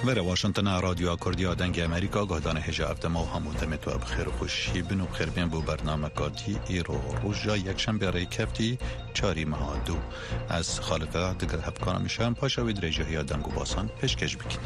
وره واشنطن رادیو کردیا دنگ امریکا گهدان هجا افتما و همون دمت و بخیر خوشی بنو بخیر بین بو برنامه کاتی ایرو روژا یکشنبه رای کفتی 4 ماه 2 از خالقه دگر هفکانه میشن پاشوید رجاهی دنگو باسان پشکش بکن.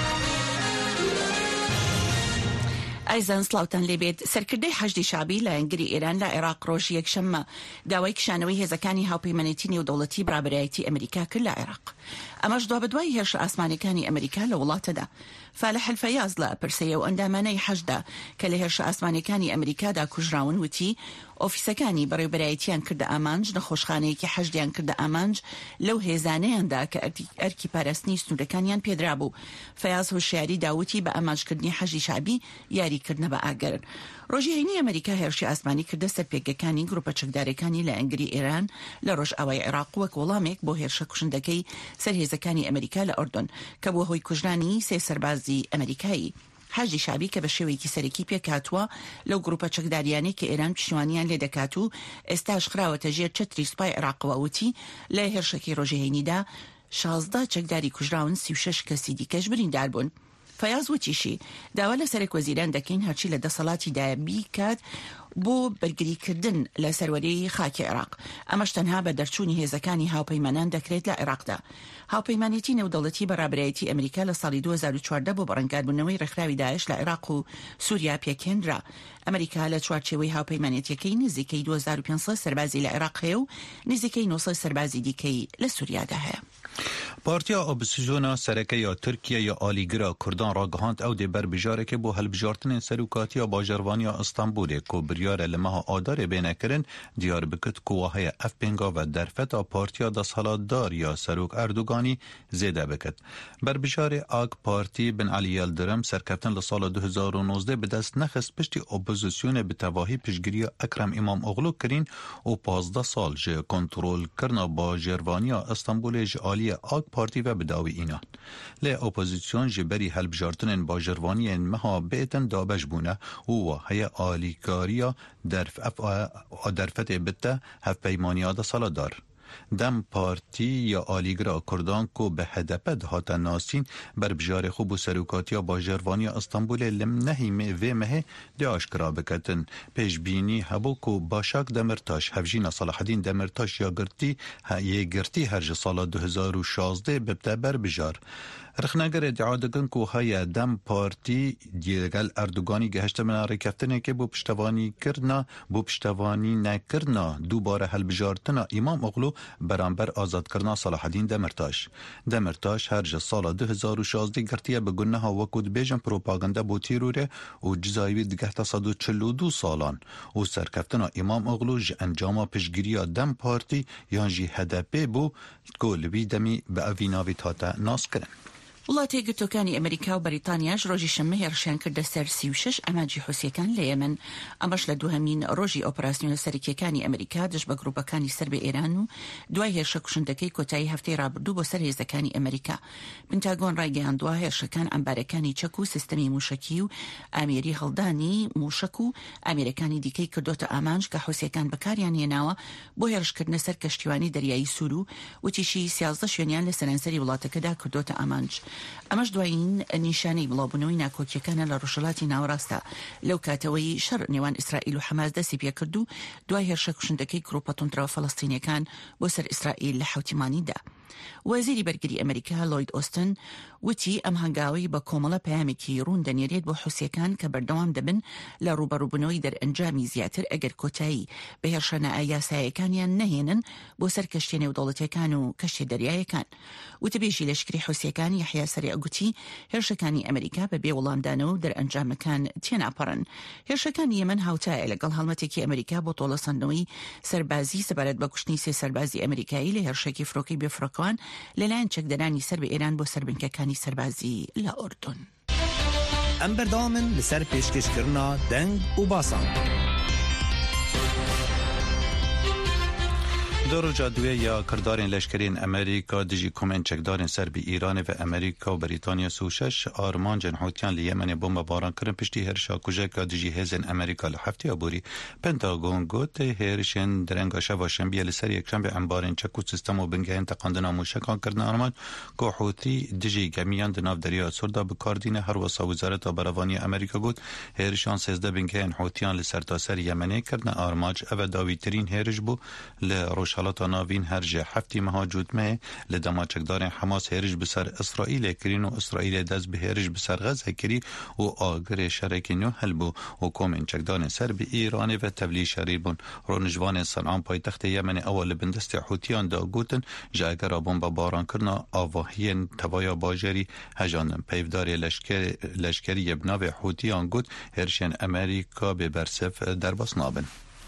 ئایزان سلااوان لێبێت سەرکردەی حەشدی شابی لە ئەنگری ئێران لە عێراق ڕۆژ یەکشەممە داوای کشانەوەی هێزەکانی هاوپەیمانێتی نێودەوڵەتی برابەرایەتی ئەمریکا کرد لە عێراق. ئەمەش دوابەدوای هێرشە ئاسمانەکانی ئەمریکا لە وڵاتەدا. فالح الفەیاز لە پرسەیە و ئەندامانەی حەشدا کە لە هێرشە ئاسمانەکانی ئەمریکادا کوژراون وتی ئۆفیسەکانی بەڕێوەبەرایەتیان کردە ئامانج نەخۆشخانەیەکی حەشدیان کردە ئامانج لەو هێزانەیاندا کە ئەرکی پاراستنی سنوورەکانیان پێدرابوو. فەیاز هۆشیاری داوتی بە ئامانجکردنی حەشدی شابی یاریکردنە بە ئاگەرن. ڕۆژی هەینی ئەمریکا هێرشی ئاسمانی کردە سەرپێکەکانی گروپە چەکدارەکانی لە ئەنگری ئێران لە ڕۆژ ئاوای عێراق وەک وەڵامێک بۆ هێرشە کوشندەکەی سەرهێزەکانی ئەمریکا لە ئوردن کە بووە هۆی کوژرانی 3 سەربازی ئەمریکایی. حەشدی شابی کە بە شێوەیەکی سەرەکی پێکهاتووە لەو گروپە چەکداریانەی کە ئێران پشتیوانیان لێ دەکات و ئێستاش خراوەتە ژێر چەتری سوپای عێراقەوە وتی لە هێرشەکەی ڕۆژی هەینیدا 16 چەکداری کوژراون 36 کەسی دیکەش بریندار بوون. فەیاز وتیشی داوا لە سەرک وەزیران دەکەین هەرچی لە دەسەڵاتیدایە بیکات بۆ بەرگریکردن لە سەروەرەی خاکی عێراق. ئەمەش تەنها بە دەرچوونی هێزەکانی هاوپەیمانان دەکرێت لە عێراقدا. هاوپەیمانێتی نێودەوڵەتی بەڕابەرایەتی ئەمریکا لە ساڵی 2014 بۆ بەڕەنگاربوونەوەی ڕێکخراوی داعش لە عێراق و سووریا پێکێنرا. ئەمریکا لە چوارچێوەی هاوپەیمانێتیەکەی نزیکەی 2500 سەربازی لە عێراق هەیە و نزیکەی 900 سەربازی دیکەی لە سووریادا هەیە. پارتیا ئۆپۆزیسیۆنا سەرەکەی یا تورکیا یا ئالیگرا کوردان ڕاگەهاند ئەو دێ بەربژارێکی بۆ هەڵبژارتنên سەرۆکاتیە باژەڕوانیە ئەستانبولê ku biryare li meha adarê bênekirin diyar bikit ku waheya ev pênga ve derfeta partiya desthilatdar ya Serok Erdoganî zêde bikit. Berbişarê AK Partî Bin Alî Yildirim serkeftin li sala 2019 bi dest nexist piştî opozîsyonê bi tevahî piştgiriya Ekrem İmamoğlu kirîn û 15 sal ji kontrolkirina bajarvaniya İstanbulê ji aliyê AK Partî ve bi dawî înan. Lê opozîsyon ji berî helbjartinên bajarvaniyên meha bêtin dabeş bûne û waheya alîkariya derfetê bitte hevpeymaniya desaladar. Dem Partî ya Alîgira Kurdan ku bi HDP dihate nasîn berbjarê xwe bû serokatiya bajarvaniya İstanbulê lim nehî vê mehê dê aşkira biketin. Pêşbînî hebû ku Başak Demirtaş hevjîna Salahdîn Demirtaş ya yê girtî her ji sala 2016 bibte berbijar. Rixnegerê iddia dikin ku heye Dem Partî gel Erdoganî gihişte min rêkeftinekê bû piştevanî nekirina dubare helbijartina İmamoğlu beramber azadkirina Salahdîn Demirtaş. Demirtaş her ji sala 2016 girtiye bi guneha wekû dibêjin propaganda bû tîrûrê û cizayî wî digehta 142 salan û serkeftina İmamoğlu ji encama piştgiriya Dem Partî yan jî HDP bû ku li wî demî bi evî navî hate naskirin. وڵاتی گرتوەکانی ئەمریکا و بەریتانیاش ڕۆژی شەممە هێرشیان کردە سەر 36 ئەماجی حوسیەکان لە یەمن. ئەمەش لە دووهەمین ڕۆژی ئۆپراسیۆنە سەرەکیەکانی ئەمریکا دژ بە گروپەکانی سەر بە ئێران و دوای هێرشە کوشندەکەی کۆتایی هەفتەی ڕابردوو بۆ سەر هێزەکانی ئەمریکا. پنتاگۆن ڕایگەیاندووە هێرشەکان ئەمبارەکانی چەک و سیستەمی موشکی و ئامێری هەڵدانی موشک و ئامێرەکانی دیکەی کردۆتە ئامانج کە حوسیەکان بەکاریان هێناوە بۆ هێرشکردنە سەر کەشتیوانی دەریایی سوور و وتیشی 13 شوێنیان لە سەرانسەری وڵاتەکەدا کردۆتە ئامانج. ئەمەش دوای نیشانەی بڵاوبوونەوەی ناکۆکیەکانە لە ڕۆژهەڵاتی ناوەڕاستە لەو کاتەوەی شەڕ نێوان ئیسرائیل و حەماس دەستی پێکرد و دوای هێرشە کوشندەکەی گروپە تۆندراوە فەڵەستینیەکان بۆ سەر ئیسرائیل لە حوتیمانیدا. وەزیری بەرگری ئەمریکا لۆید ئۆستن وتی ئەم هەنگاوی بە کۆمەڵە پەیامێکی ڕوون دەنێرێت بۆ حوسیەکان کە بەردەوام دەبن لە ڕوبەڕووبوونەوەی دەرئەنجامی زیاتر ئەگەر کۆتایی بە هێرشانە یاساییەکانیان نەهێنن بۆ سەر کەشتیە نێودەوڵەتیەکان و کەشتێ دەریایەکان. وتەبێژی لەشکری حوسیەکان یەحیا سەری ئەگوتی هێرشەکانی ئەمریکا بە بێ وەڵامدانەوە و دەرئەنجامەکان تێناپەڕن. هێرشەکانی یەمەن هاوتایە لەگەڵ هەڵمەتێکی ئەمریکا بۆ تۆڵەسەندنەوەی سەربازی سەبارەت بە کوشتنی 3 سەربازی ئەمریکایی لە هێرشێکی فڕۆکەی بێفڕۆکەوان لەلایەن چەکدەرانی سەر بە ئێران بۆ سەربنکەکانی سەربازی لە ئوردن. ئەم بەردەوامن لەسەر پێشکەشکردنا دەنگ و باسان. دور جادوی یا کردارین لشکرین امریکا دجی کومن چکدارین سر بی ایران و امریکا و بریتانیا سوشش آرمان جنحوتیان لیمن بمب باران کرن پشتی هرشا کجا که دجی هزن امریکا لحفتی آبوری پنتاگون گوت هرشن درنگا شواشن بیل سر یک شنبه انبارین چکو سیستم و بنگهن تقاندنا موشکان کردن آرمان که حوتی دجی گمیان دناف دریا سردا بکاردین هر وسا وزارت برابانی امریکا گوت هرشان 13 بنگهن حوتیان لسر تا سر یمنی کردن آرماج او داوی ترین هرش بو لروش حالات ناوین هرج هفتی مهاجود مه لدما چکدار حماس هرج بسر اسرائیل کرین و اسرائیل دست به هرج بسر غزه کری و آگر شرک نو هلبو و کومن چکدار سر به ایران و تبلی شریبون رونجوان صنعان پایتخت یمن اول بندست حوتیان دا گوتن جاگر بمب باران کرنا آواهین توایا باجری هجان پیفدار لشکری بناو حوتیان گوت هرشن امریکا به برسف درباس نابن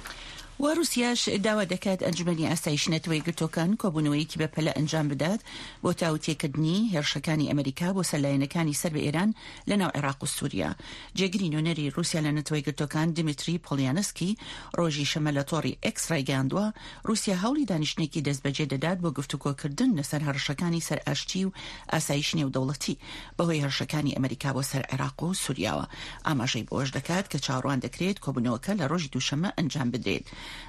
وروسياش داوا دكات أنجمني أسايش نتوي قلتوكان كوبونوي كي ببلا أنجام بداد بوتاوتي كدني هرشكاني أمريكا بوسلاينكاني سرب إيران لنا عراق وسوريا جاقرينو نري روسيا لنتوي قلتوكان ديمتري بوليانسكي روجي شمالاتوري إكس رايغاندوا روسيا هولي دانشنيكي دز بجيد داد بوقفتوكو كردن نسر هرشكاني سر أشتيو أسايشني ودولتي بهوي هرشكاني أمريكا وسر عراق وسوريا أما جيب وش دكات كتشاروان دكريت كوبونوكا لروجي دوشما أنجام بدريد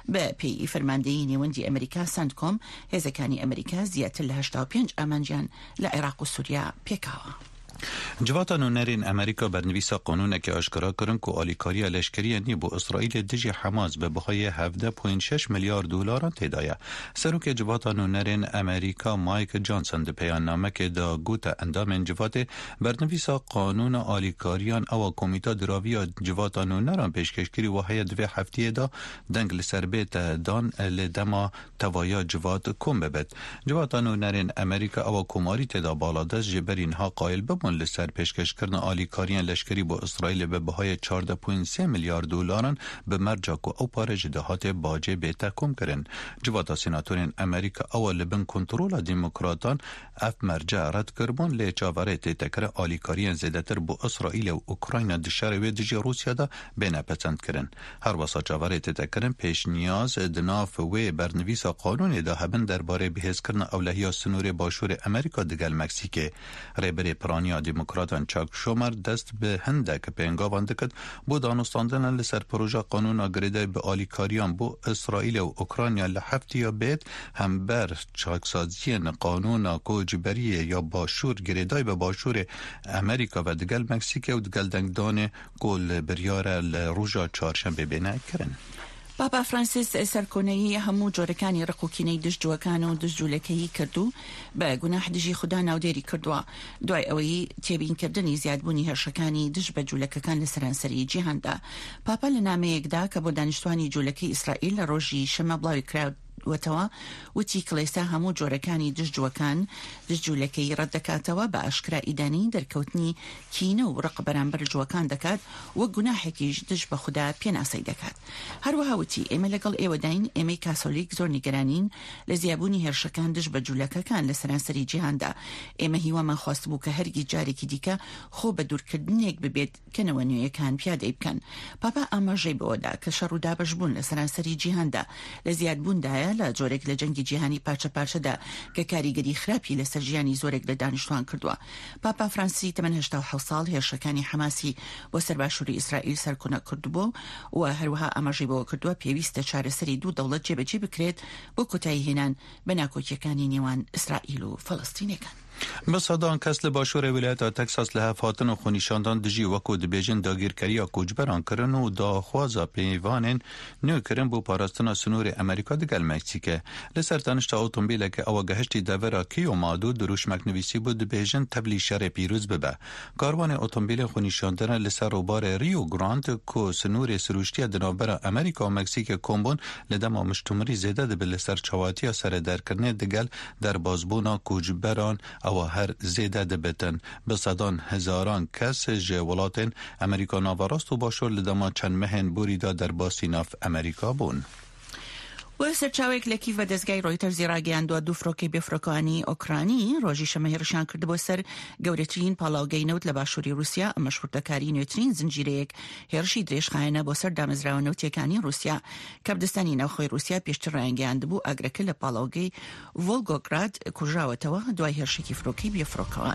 بپی فرماندهی وندی امریکا سندکوم هزکانی امریکا زیاتر ل 85 امانجان لعراق و سوریا پیکاوا. جواتان و نرین امریکا برنویسا قانون که آشکارا کرن که آلیکاری لشکری نی بو اسرائیل دجی حماس به بهای 17.6 میلیارد دلار تدایا. سروک جواتان و نرین امریکا مایک جانسون ده پیان نامه که دا گوت اندام جوات برنویسا قانون آلیکاریان او کمیتا دراوی جواتان و نران پیشکشکری و هیا دوی هفته دا دنگ لسربیت دان لدما توایا جوات کم ببد. جواتان و نرین امریکا او کماری تدا بالادست جبرین ها قائل ببون لسر پیشکش کردن آلیکاریان لشکری با اسرائیل به بهای 14.3 میلیارد دلار به مرجع کو او پارج دهات باجه به تکم کردن. جوات سناتورین امریکا اول بن کنترل دموکراتان اف مرجع رد کربون لی چاوره تکر آلیکاریان زیادتر با اسرائیل و اوکراین دشار و دیجی روسیا دا بین پسند کردن. هر واسه چاوره تکرن پیش نیاز دناف و برنویس قانون دا هبن درباره بحث کردن اولهیا سنور باشور امریکا دگل مکسیک ریبر پرانیا دموکراتان چاک شومر دست به هندک پنگاوان دکد بو دانستاندن لسر پروژه قانون گریده به آلیکاریان بو اسرائیل و اوکراینیا لحفتی یا بید هم بر چاکسازی قانون کوجبری یا باشور گریده به باشور امریکا و دگل مکسیک و دگل دنگدان گل بریار روژا چهارشنبه بینه کرن. بابا فرانسیس سەرکۆنەیی هەموو جۆرەکانی ڕقوکینەی دژجوەکان و دژجوولەکەیی کردو بە گوناح دژی خوددا ناودێری کردووە دوای ئەوەی تێبینکردنی زیادبوونی هێرشەکانی دژ بە جوولەکەکان لە سەرانسەری جیهاندا. پاپا لە نامەیەکدا کە بۆ دانیشتوانی جوولەکەی ئیسرائیل لە ڕۆژی شەمە بڵاوی کرا وتەوە وتی کڵێسا هەموو جۆرەکانی دژجوەکان دژجوولەکەی ڕەت دەکاتەوە بە ئاشکرا ئیدانی دەرکەوتنی کینە و ڕق بەرامبەر جوەکان دەکات وەک گوناحێکیش دژ بە خوددا پێناسەی دەکات. هەروەها وتی ئێمە لەگەڵ ئێوەداین ئێمەی کاسۆلیک زۆر نیگەرانین لە زیابوونی هێرشەکان دژ بە جوولەکەکان لە سەرانسەری جیهاندا. ئێمە هیوامان خواست بوو کە هەرگی جارێکی دیکە خۆ بە دوورکردنێک ببێت کەنەوە نوێیەکان پیادەی بکەن. پاپا ئاماژەی بەوەدا کە شەڕ و دابەشبوون لە سەرانسەری جیهاندا لە زیادبووندایە لە جۆرێک لە جەنگی جیهانی پارچە پارچەدا کە کاریگەری خراپی لەسەر ژیانی زۆرێک لە دانیشتوان کردووە. پاپا فرانسی تەمەن 87 ساڵ هێرشەکانی حماسی بۆ سەرباشووری ئیسرائیل سەرکۆنە کردبوو و هەروەها ئاماژەی بەوە کردووە پێویستە چارەسەری دوو دەوڵەت جێبەجێ بکرێت بۆ کۆتایی هێنان بە ناکۆکیەکانی نێوان ئیسرائیل و فەڵەستینەکان. بسادان کس لباشور ولایت تکساس له فاتن و خونیشاندان دجی وکو دبیجن داگیرکری کوچبران کرن و داخوازا پیوانن نو کرن بو پاراستنا سنور امریکا دگل مکسیکه لسر تنشتا اوتومبیل که او گهشتی دورا کیو مادو دروش مکنویسی بود دبیجن تبلی شر پیروز ببه کاروان اوتومبیل خونیشاندن لسر روبار ریو گراند کو سنور سروشتی دنابر امریکا و مکسیک کومبون لدما مشتمری زیده ده لسر چواتی سر درکرنه دگل در بازبونا کوچبران او هر زیده دبتن بصدان هزاران کس جوالات امریکا ناوراست و باشور لدما چند مهن بوریدا در باسی ناف امریکا بون. و سەرچاوێک لە کیڤ دەستگای ڕۆیتەرز ڕاگەیاندووە دوو فڕۆکەی بێفڕۆکەوانی ئۆکرانی ڕۆژی شەمە هێرشیان کردبووە سەر گەورەترین پاڵاوگەی نەوت لە باشووری رووسیا ئەمە شوردەکاری نوێترین زنجیرەیەک هێرشی درێژخایەنە بۆ سەر دامەزراوە نەوتیەکانی رووسیا کە بەدەستانی ناوخۆی رووسیا پێشتر ڕایانگەیاندبوو ئاگرەکە لە پاڵاوگەی ڤۆلگۆگراد کوژراوەتەوە دوای هێرشێکی فڕۆکەی بێفڕۆکەوان.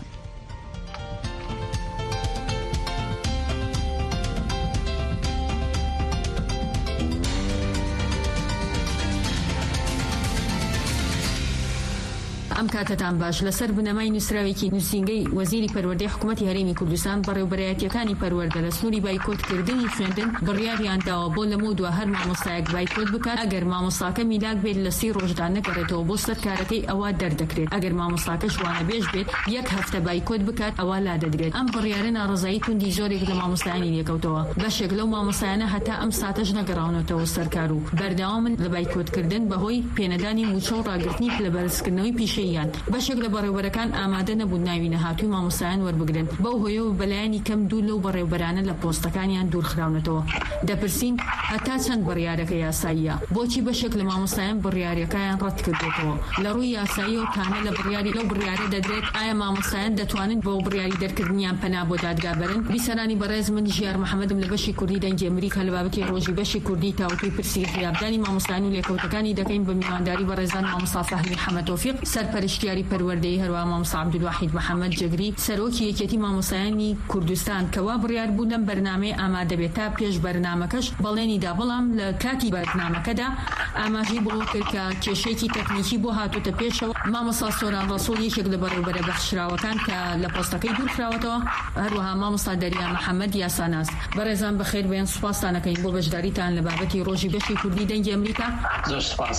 ئەم کاتتان باش لەسەر بنەمای نووسراوێکی نووسینگەی وەزیری پەروەردەی حکوومەتی هەرێمی کوردستان بەڕێوەبەرایەتیەکانی پەروەردە لە سنووری بایکۆتکردنی خوێندن بڕیاریان داوە بۆ لەمە دووە هەر مامۆستایەک بایکۆت بکات ئەگەر مامۆستاکە میلاک بێت لە 30 ڕۆژدا نەگەڕێتەوە بۆ سەر کارەکەی ئەوە دەردەکرێت ئەگەر مامۆستاکەش وانە بێژ بێت 1 هەفتە بایکۆت بکات ئەوە لا دەدرێت. ئەم بڕیارە ناڕزایی توندی زۆرێک لە مامۆستایانی لێکەوتەوە بەشێک لەو مامۆستایانە هەتا ئەم ساتەش نەگەڕاونەتەوە سەرکار و بەردەوامن لە بایکۆتکردن بەهۆی پێنەدانی موچە و ڕاگررتنی لە بەرزکردنەوەی پیشەیان بەشێک لە بەڕێوەبەرەکان ئامادە نەبوون ناوی نەهاتووی مامۆستایان وەربگرن بەو هۆیەوە بەلایانی کەم دوو لەو بەڕێوەبەرانە لە پۆستەکانیان دوورخراونەتەوە. دەپرسین هەتا چەند بڕیارەکە یاساییە بۆچی بەشێک لە مامۆستایان بڕیارەکەیان ڕەت کردێتەوە لە ڕووی یاسایی و کانە لە بڕیاری لەو بڕیارە دەدرێت ئایا مامۆستایان دەتوانن بۆ بڕیاری دەرکردنیان پەنا بۆ دادگا بەرن. بیسەرانی بەڕێز من ژیار محەممەدم لە بەشی کوردی دەنگی ئەمریکا لە بابەتی ڕۆژی بەشی کوردی تاوتوی پرسی غیابدانی مامۆستایان و لێکەوتەکانی دەکەین بە میوانداری بەڕێزان مامۆستا فەهمی حەمەد تۆفیق سەرپەرشتیاری پەروەردەی هەروە مامۆستا عەبدولواحید محەممەد جەگری سەرۆکی یەکێتی مامۆستایانی کوردستان کەوا بڕیار بوو لەم بەرنامەی ئامادەبێت تا پێش بەرنامەکەش بەڵێنی دا بەڵام لە کاتی بەرنامەکەدا ئاماژەی بۆ کرد کە کێشەیەکی تەکنیکی بۆ هاتوتە پێشەوە. مامۆستا سۆران ڕەسوڵ یەکێک لە بەڕێوەبەرە بەخشراوەکان کە لە پۆستەکەی دوورخراوەتەوە هەروەها مامۆستا دەریا محەممەد یاساناس بەڕێزان بەخێر بێن سوپاسانەکەین بۆ بەشداریتان لە بابەتی ڕۆژی بەشی کوردی دەنگی ئەمریکا. زۆر سوپاس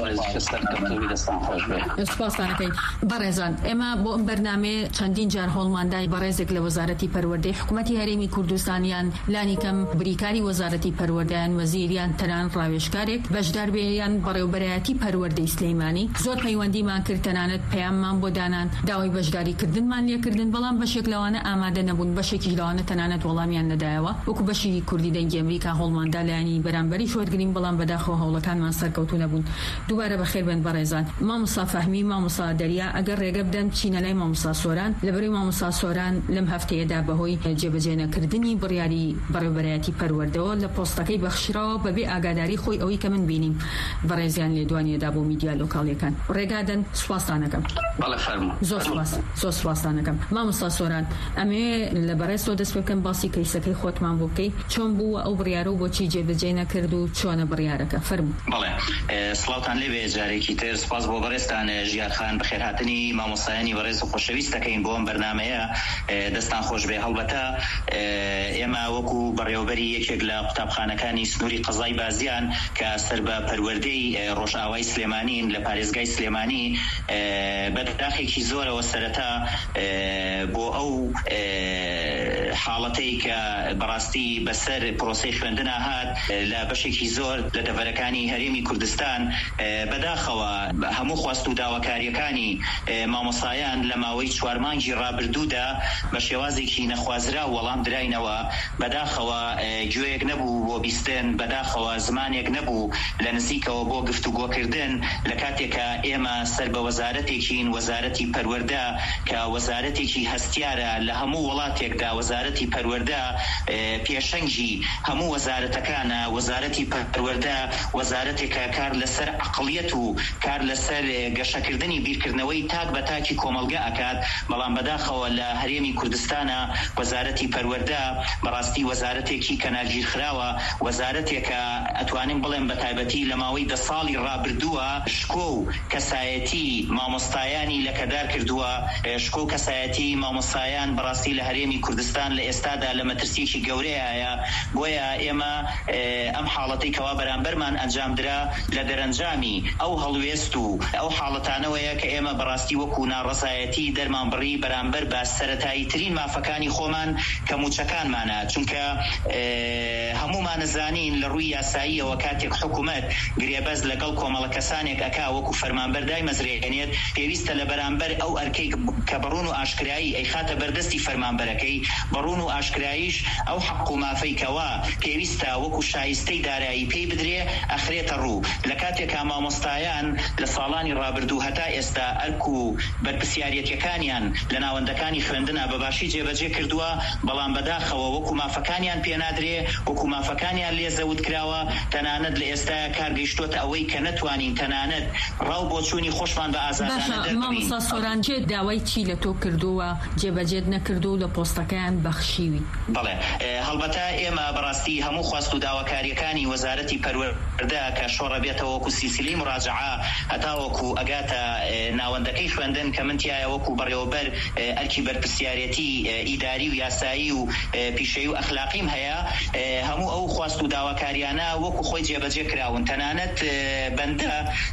سوپاسانەکەین بەڕێزان ئێمە بۆ ئەم بەرنامەیە چەندین جار هۆڵماندای بەڕێزێک لە وەزارەتی پەروەردەی حکوومەتی هەرێمی کوردستانیان لانی کەم بریکاری وەزارەتی پەروەردەیان وەزیریان تەنان ڕاوێژکارێک بەشدار بێیان بەڕێوەبەرایەتی پەروەردەی سلەیمانی زۆر پەیوەندیمان کرد تەنانەت پەیاممان بۆ دانان داوای بەشداریکردنمان لێکردن بەڵام بەشێک لەوانە ئامادە نەبوون بەشێکی لەوانە تەنانەت وەڵامیان نەدایەوە وەکو بەشی کوردی دەنگی ئەمریکا هۆڵماندا لایانی بەرامبەری شوەرگرین بەڵام بەداخەوە هەوڵەکانمان سەرکەوتوو نەبوون. دووبارە بەخێر بن بەڕێزان مامۆستا فەهمی مامۆستا دەریا ئەگەر ڕێگە بدەن چینە لای مامۆستا سۆران لەبەرەوەی مامۆستا سۆران لەم هەفتەیەدا بەهۆی جێبەجێنەکردنی بڕیاری بەڕێوەبەرایەتی پەروەردەوە لە پۆستەکەی بەخشراوە بەبێ ئاگاداری خۆی ئەوەی کە من بینیم بەڕێزیان لێدوانیەدا بۆ میدیا لۆکاڵیەکان ڕێگادەن سوپاسانەکەم. زۆر سوپاسانەکەم. مامۆستا سۆران ئەمێ لە بەڕێزەوە دەست بکەم باسی کەیسەکەی خۆتمان بۆ بکەی چۆن بوو ئەو بڕیارە و بۆچی جێبەجێ نەکرد و چۆنە بڕیارەکە فەرموو. بەڵێ سڵاوتان لێبێ جارێکی تر سپاس بۆ بەڕێزتان ژیارخان بەخێرهاتنی مامۆستایانی بەڕێز و خۆشەویست دەکەین بۆ ئەم بەرنامەیە دەستان خۆش بێ. هەڵبەتە ئێمە وەکو بەڕێوەبەری یەکێک لە قوتابخانەکانی سنووری قەزای بازیان کە سەر بە پەروەردەی ڕۆژئاوای سلێمانین لە پارێزگای سلێمانی بەداخێکی زۆرەوە سەرەتا بۆ ئەو حاڵەتەی کە بەڕاستی بەسەر پرۆسەی خوێندنە هات لە بەشێکی زۆر لە دەڤەرەکانی هەرێمی کوردستان بەداخەوە هەموو خواست و داواکاریەکانی مامۆستایان لە ماوەی 4 مانگی ڕابردوودا بە شێوازێکی نەخوازرا وەڵام دراینەوە بەداخەوە گوێیەک نەبوو بۆ بیستن بەداخەوە زمانێک نەبوو لە نزیکەوە بۆ گفتوگۆکردن لە کاتێکە ئێمە سەر بە وەزارەتێکین وەزارەتی پەروەردە کە وەزارەتێکی هەستیارە لە هەموو وڵاتێکدا وەزارەتی پەروەردە پێشەنگی هەموو وەزارەتەکانە وەزارەتی پەروەردە وەزارەتێکە کار لەسەر عەقڵیەت و کار لەسەر گەشەکردنی بیرکردنەوەی تاک بە تاکی کۆمەلگا ئەکات بەڵام بەداخەوە لە هەرێمی کوردستانە وەزارەتی پەروەردە بەڕاستی وەزارەتێکی کەناگیرخراوە وەزارەتێکە ئەتوانین بڵێن بە تایبەتی لە ماوەی 10 ساڵی ڕابردووە شکۆ و کەسایەتی مامۆستایانی لەکەدار کردووە شکۆ و کەسایەتی مامۆستایان بەڕاستی لە هەرێمی کوردستان لە ئێستادا لە مەترسیەکی گەورەیە بۆیە ئێمە ئەم حاڵەتەی کەوا بەرامبەرمان ئەنجامدرا لە دەرەنجامی ئەو هەڵوێست و ئەو حاڵەتانەوەیە کە ئێمە بەڕاستی وەکو ناڕەزایەتی دەرمان بڕی بەرامبەر بە سەرەتایی ترین مافەکانی خۆمان کە موچەکانمانە چونکە هەمومان نزانین لە ڕووی یاساییەوە کاتێک حکوومەت گرێبەست لەگەڵ کۆمەڵە کەسانێک ئەکا وەکو فەرمانبەردای مەزرێنێت پێویستە لە بەرامبەر ئەو ئەرکەی کە بەڕون و ئاشکرایی ئەی خاتە بەردەستی فەرمانبەرەکەی بەڕون و ئاشکراییش ئەو حەق و مافەیکەوە پێویستە وەکو شایستەی دارایی پێی بدرێ ئەخرێتە ڕوو. لە کاتێکا مامۆستایان لە ساڵانی ڕابردوو هەتا ئێستا ئەرک و بەرپرسیارەتیەکانیان لە ناوەندەکانی خوێندنە بەباشی جێبەجێ کردووە، بەڵام بەداخەوە وەکو مافەکانیان پێنادرێ، وەکو مافەکانیان لێزەوت کراوە، تەنانەت لە ئێستاە کارگەیشتوتە ئەوەی کە نەتوانین تەنانەت ڕاو بۆچوونی خۆشمان بە ئازادانە دەربین. مامۆستا سۆران جێ داوای چی لە تۆ کردووە جێبەجێت نەکردو لە پۆستەکەیان بەخشیوی؟ بەڵێ هەڵبەتە ئێمە بەڕاستی هەموو خواست و داواکاریەکانی وەزارەتی پەروەردە کە شۆڕە بێتەوە وەکو سیسیلی مراجعە هەتا وەکو ئەگاتە ناوەندەکەی خوێندن کە من تایە وەکو بەڕێوەبەر ئەرکی بەرپرسیارەتی ئیداری و یاسایی و پیشەیی و ئەخلاقیم هەیە، هەموو ئەو خواست و داواکاریانە وەکو خۆی جێبەجێ کراون. تەنانەت بەندە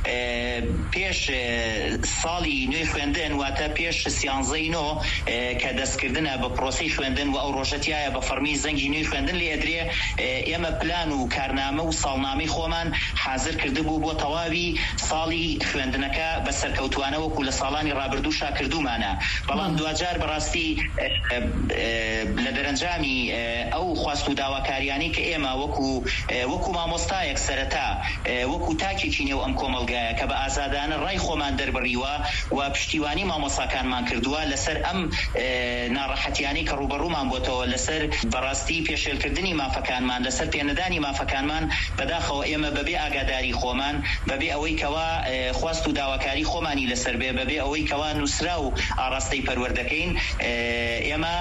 پێش ساڵی نوێی خوێندن واتە پێش سیانزەی نۆ کە دەستکردنە بە پرۆسەی خوێندن و ئەو ڕۆژەتیایە بە فەرمی زەنگی نوێی خوێندن لێ ئەدرێ، ئێمە پلان و کارنامە و ساڵنامەی خۆمان حازر کردبوو بۆ تەواوی ساڵی خوێندنەکە بە سەرکەوتوانە وەکو لە ساڵانی ڕابردوو شاکردومانە. بەڵام دوجار بەڕاستی لە دەرەنجامی ئەو خواست و داواکاریانی کە ئێمە وەکو مامۆستایەک سەرەتا وەکو تاکێکی نێو ئەم کۆمەلگایە کە بە ئازادانە ڕای خۆمان دەربڕیوە و پشتیوانی مامۆستاکانمان کردووە لەسەر ئەم ناڕەحەتیانی کە ڕوبەڕوومان بۆتەوە، لەسەر بەڕاستی پێشێلکردنی مافەکانمان، لەسەر پێنەدانی مافەکانمان، بەداخەوە ئێمە بەبێ ئاگاداری خۆمان، بەبێ ئەوەی کەوا خواست و داواکاری خۆمانی لەسەر بێ، بەبێ ئەوەی کەوا نووسرا و ئاڕاستەی پەروەردەکەین، ئێمە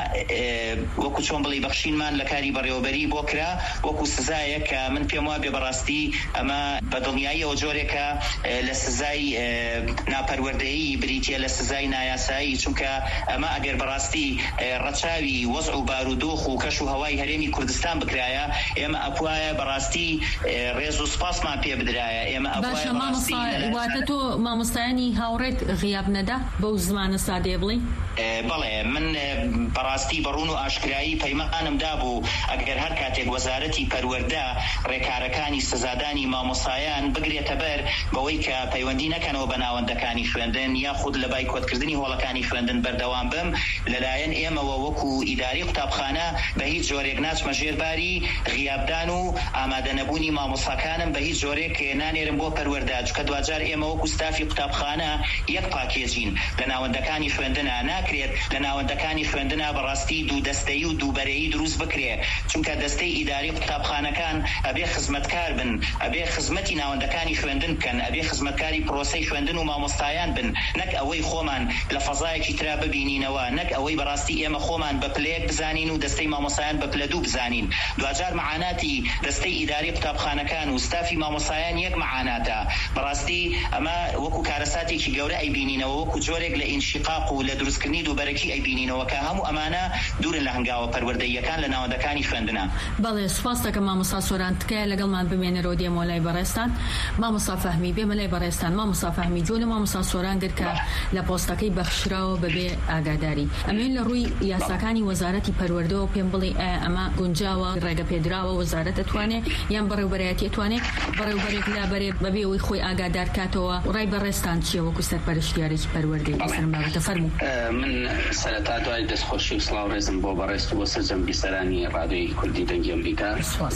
وەکو چۆن بڵێ بەخشینمان لە کاری بەڕێوەبەری بۆ کرا وەکو سزایە کە من پێم وابێ بەڕاستی ئەمە بەدڵنیاییەوە جۆرێکە لە سزای ناپەروەردەیی بریتیە لە سزای نایاسایی، چونکە ئەمە ئەگەر بەڕاستی ڕەچاوی وەزع و بارودۆخ و کەش و هەوای هەرێمی کوردستان بکرایە، ئێمە ئەپوایە بەڕاستی ڕێز و سپاسمان پێ بدرایە. ئێمە ئەپوایە بەڕاستی واتە تۆ مامۆستایانی هاوڕێت غیاب نەدا بەو زمانە سادێ بڵێ؟ بەڵێ من بەڕاستی بەڕون و ئاشکرایی پەیمانم دابوو ئەگەر هەر کاتێک وەزارەتی پەروەردە ڕێکارەکانی سزادانی مامۆستایان بگرێتە بەر بەوەی کە پەیوەندی نەکەنەوە بە ناوەندەکانی خوێندن یاخود لە بایکۆتکردنی هۆڵەکانی خوێندن بەردەوام بم، لەلایەن ئێمەوە وەکو ئیداری قوتابخانە بە هیچ جۆرێک ناچمە ژێرباری غیابدان و ئامادەنەبوونی مامۆستاکانم بە هیچ جۆرێک نانێرم بۆ پەروەردە، چونکە دوجار ئێمە وەکو ستافی قوتابخانە یەک پاکێجین لە ناوەندەکانی خوێندنە، ناکرێت لە ناوەندەکانی خوێندنە بەڕاستی دوو دەستەیی و دووبەرەیی دروست بکرێ، چونکە دەستەی ئیداری قوتابخانەکان ئەبێ خزمەتکار بن، ئەبێ خزمەتی ناوەندەکانی خوێندن بکەن، ئەبێ خزمەتکاری پرۆسەی خوێندن و مامۆستایان بن، نەک ئەوەی خۆمان لە فەزایەکی ترا ببینینەوە، نەک ئەوەی بەڕاستی ئێمە خۆمان بە پلەیەک بزانین و دەستەی مامۆستایان بە پلە دوو بزانین. دوجار معاناتی دەستەی ئیداری قوتابخانەکان و ستافی مامۆستایان یەک معاناتە. بەڕاستی ئەمە وەکو کارەساتێکی گەورە ئەیبینینەوە، وەکو جۆرێک لە ئینشقاق و لە دروستکردنی دووبەرەکی ئەیبینینەوە کە هەموو ئەمانە دوورن لە هەنگاوە پەروەردەییەکان لە ناوەندەکانی خوێندنە. بەڵێ سوپاس دەکەم مامۆستا سۆران، تکایە لەگەڵمان بمێنەرەوە دێمەوە لای بەڕێستان. مامۆستا فەهمی بێمە لای بەڕێستان. مامۆستا فەهمی جۆ لە مامۆستا سۆران گر کە لە پۆستەکەی بەخشراوە بەبێ ئاگاداری. ئەمێن لە ڕووی یاساکانی وەزارەتی پەروەردەوە پێم بڵێ ئەمە گونجاوە ڕێگە پێدراوە وەزارەت ئەتوانێت یان بەڕێوەبەرایەتی ئەتوانێت بەڕێوەبەرێک لابەرێ بەبێ ئەوەی خۆی ئاگادار کاتەوە. ڕای بەڕێستان چییە وەکو سەرپەرشتیارێکی پەروەردەی لەسەر بابەتە فەرموو؟ من سەرەتا دوای دەستخۆشی و سڵاو ڕێزم بۆ بەڕێست و بۆ سەرجەم بیسەرانی ڕادیۆی کوردی دەنگی ئەمریکا.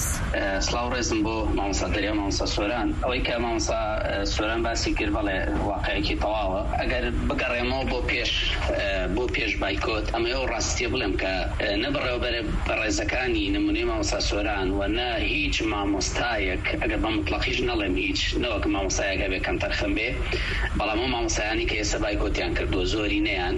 سڵاو ڕێزم بۆ مامۆستا دەریا مامۆستا سۆران. ئەوەی کە مامۆستا سۆران باسی کرد بەڵێ واقعەیەکی تەواوە. ئەگەر بگەڕێمەوە بۆ پێش بایکۆت، ئەمە ئەو ڕاستیە بڵێم کە نە بەڕێزەکانی نمونەی مامۆستا سۆران و نە هیچ مامۆستایەک، ئەگەر بە مطلقیش نەڵێم هیچ، نەوەک مامۆستایەک هەبێ کەم تەرخەم بێ، بەڵام ئەو مامۆستایانی کە ئێستا بایکۆتیان کردووە زۆری نەیان،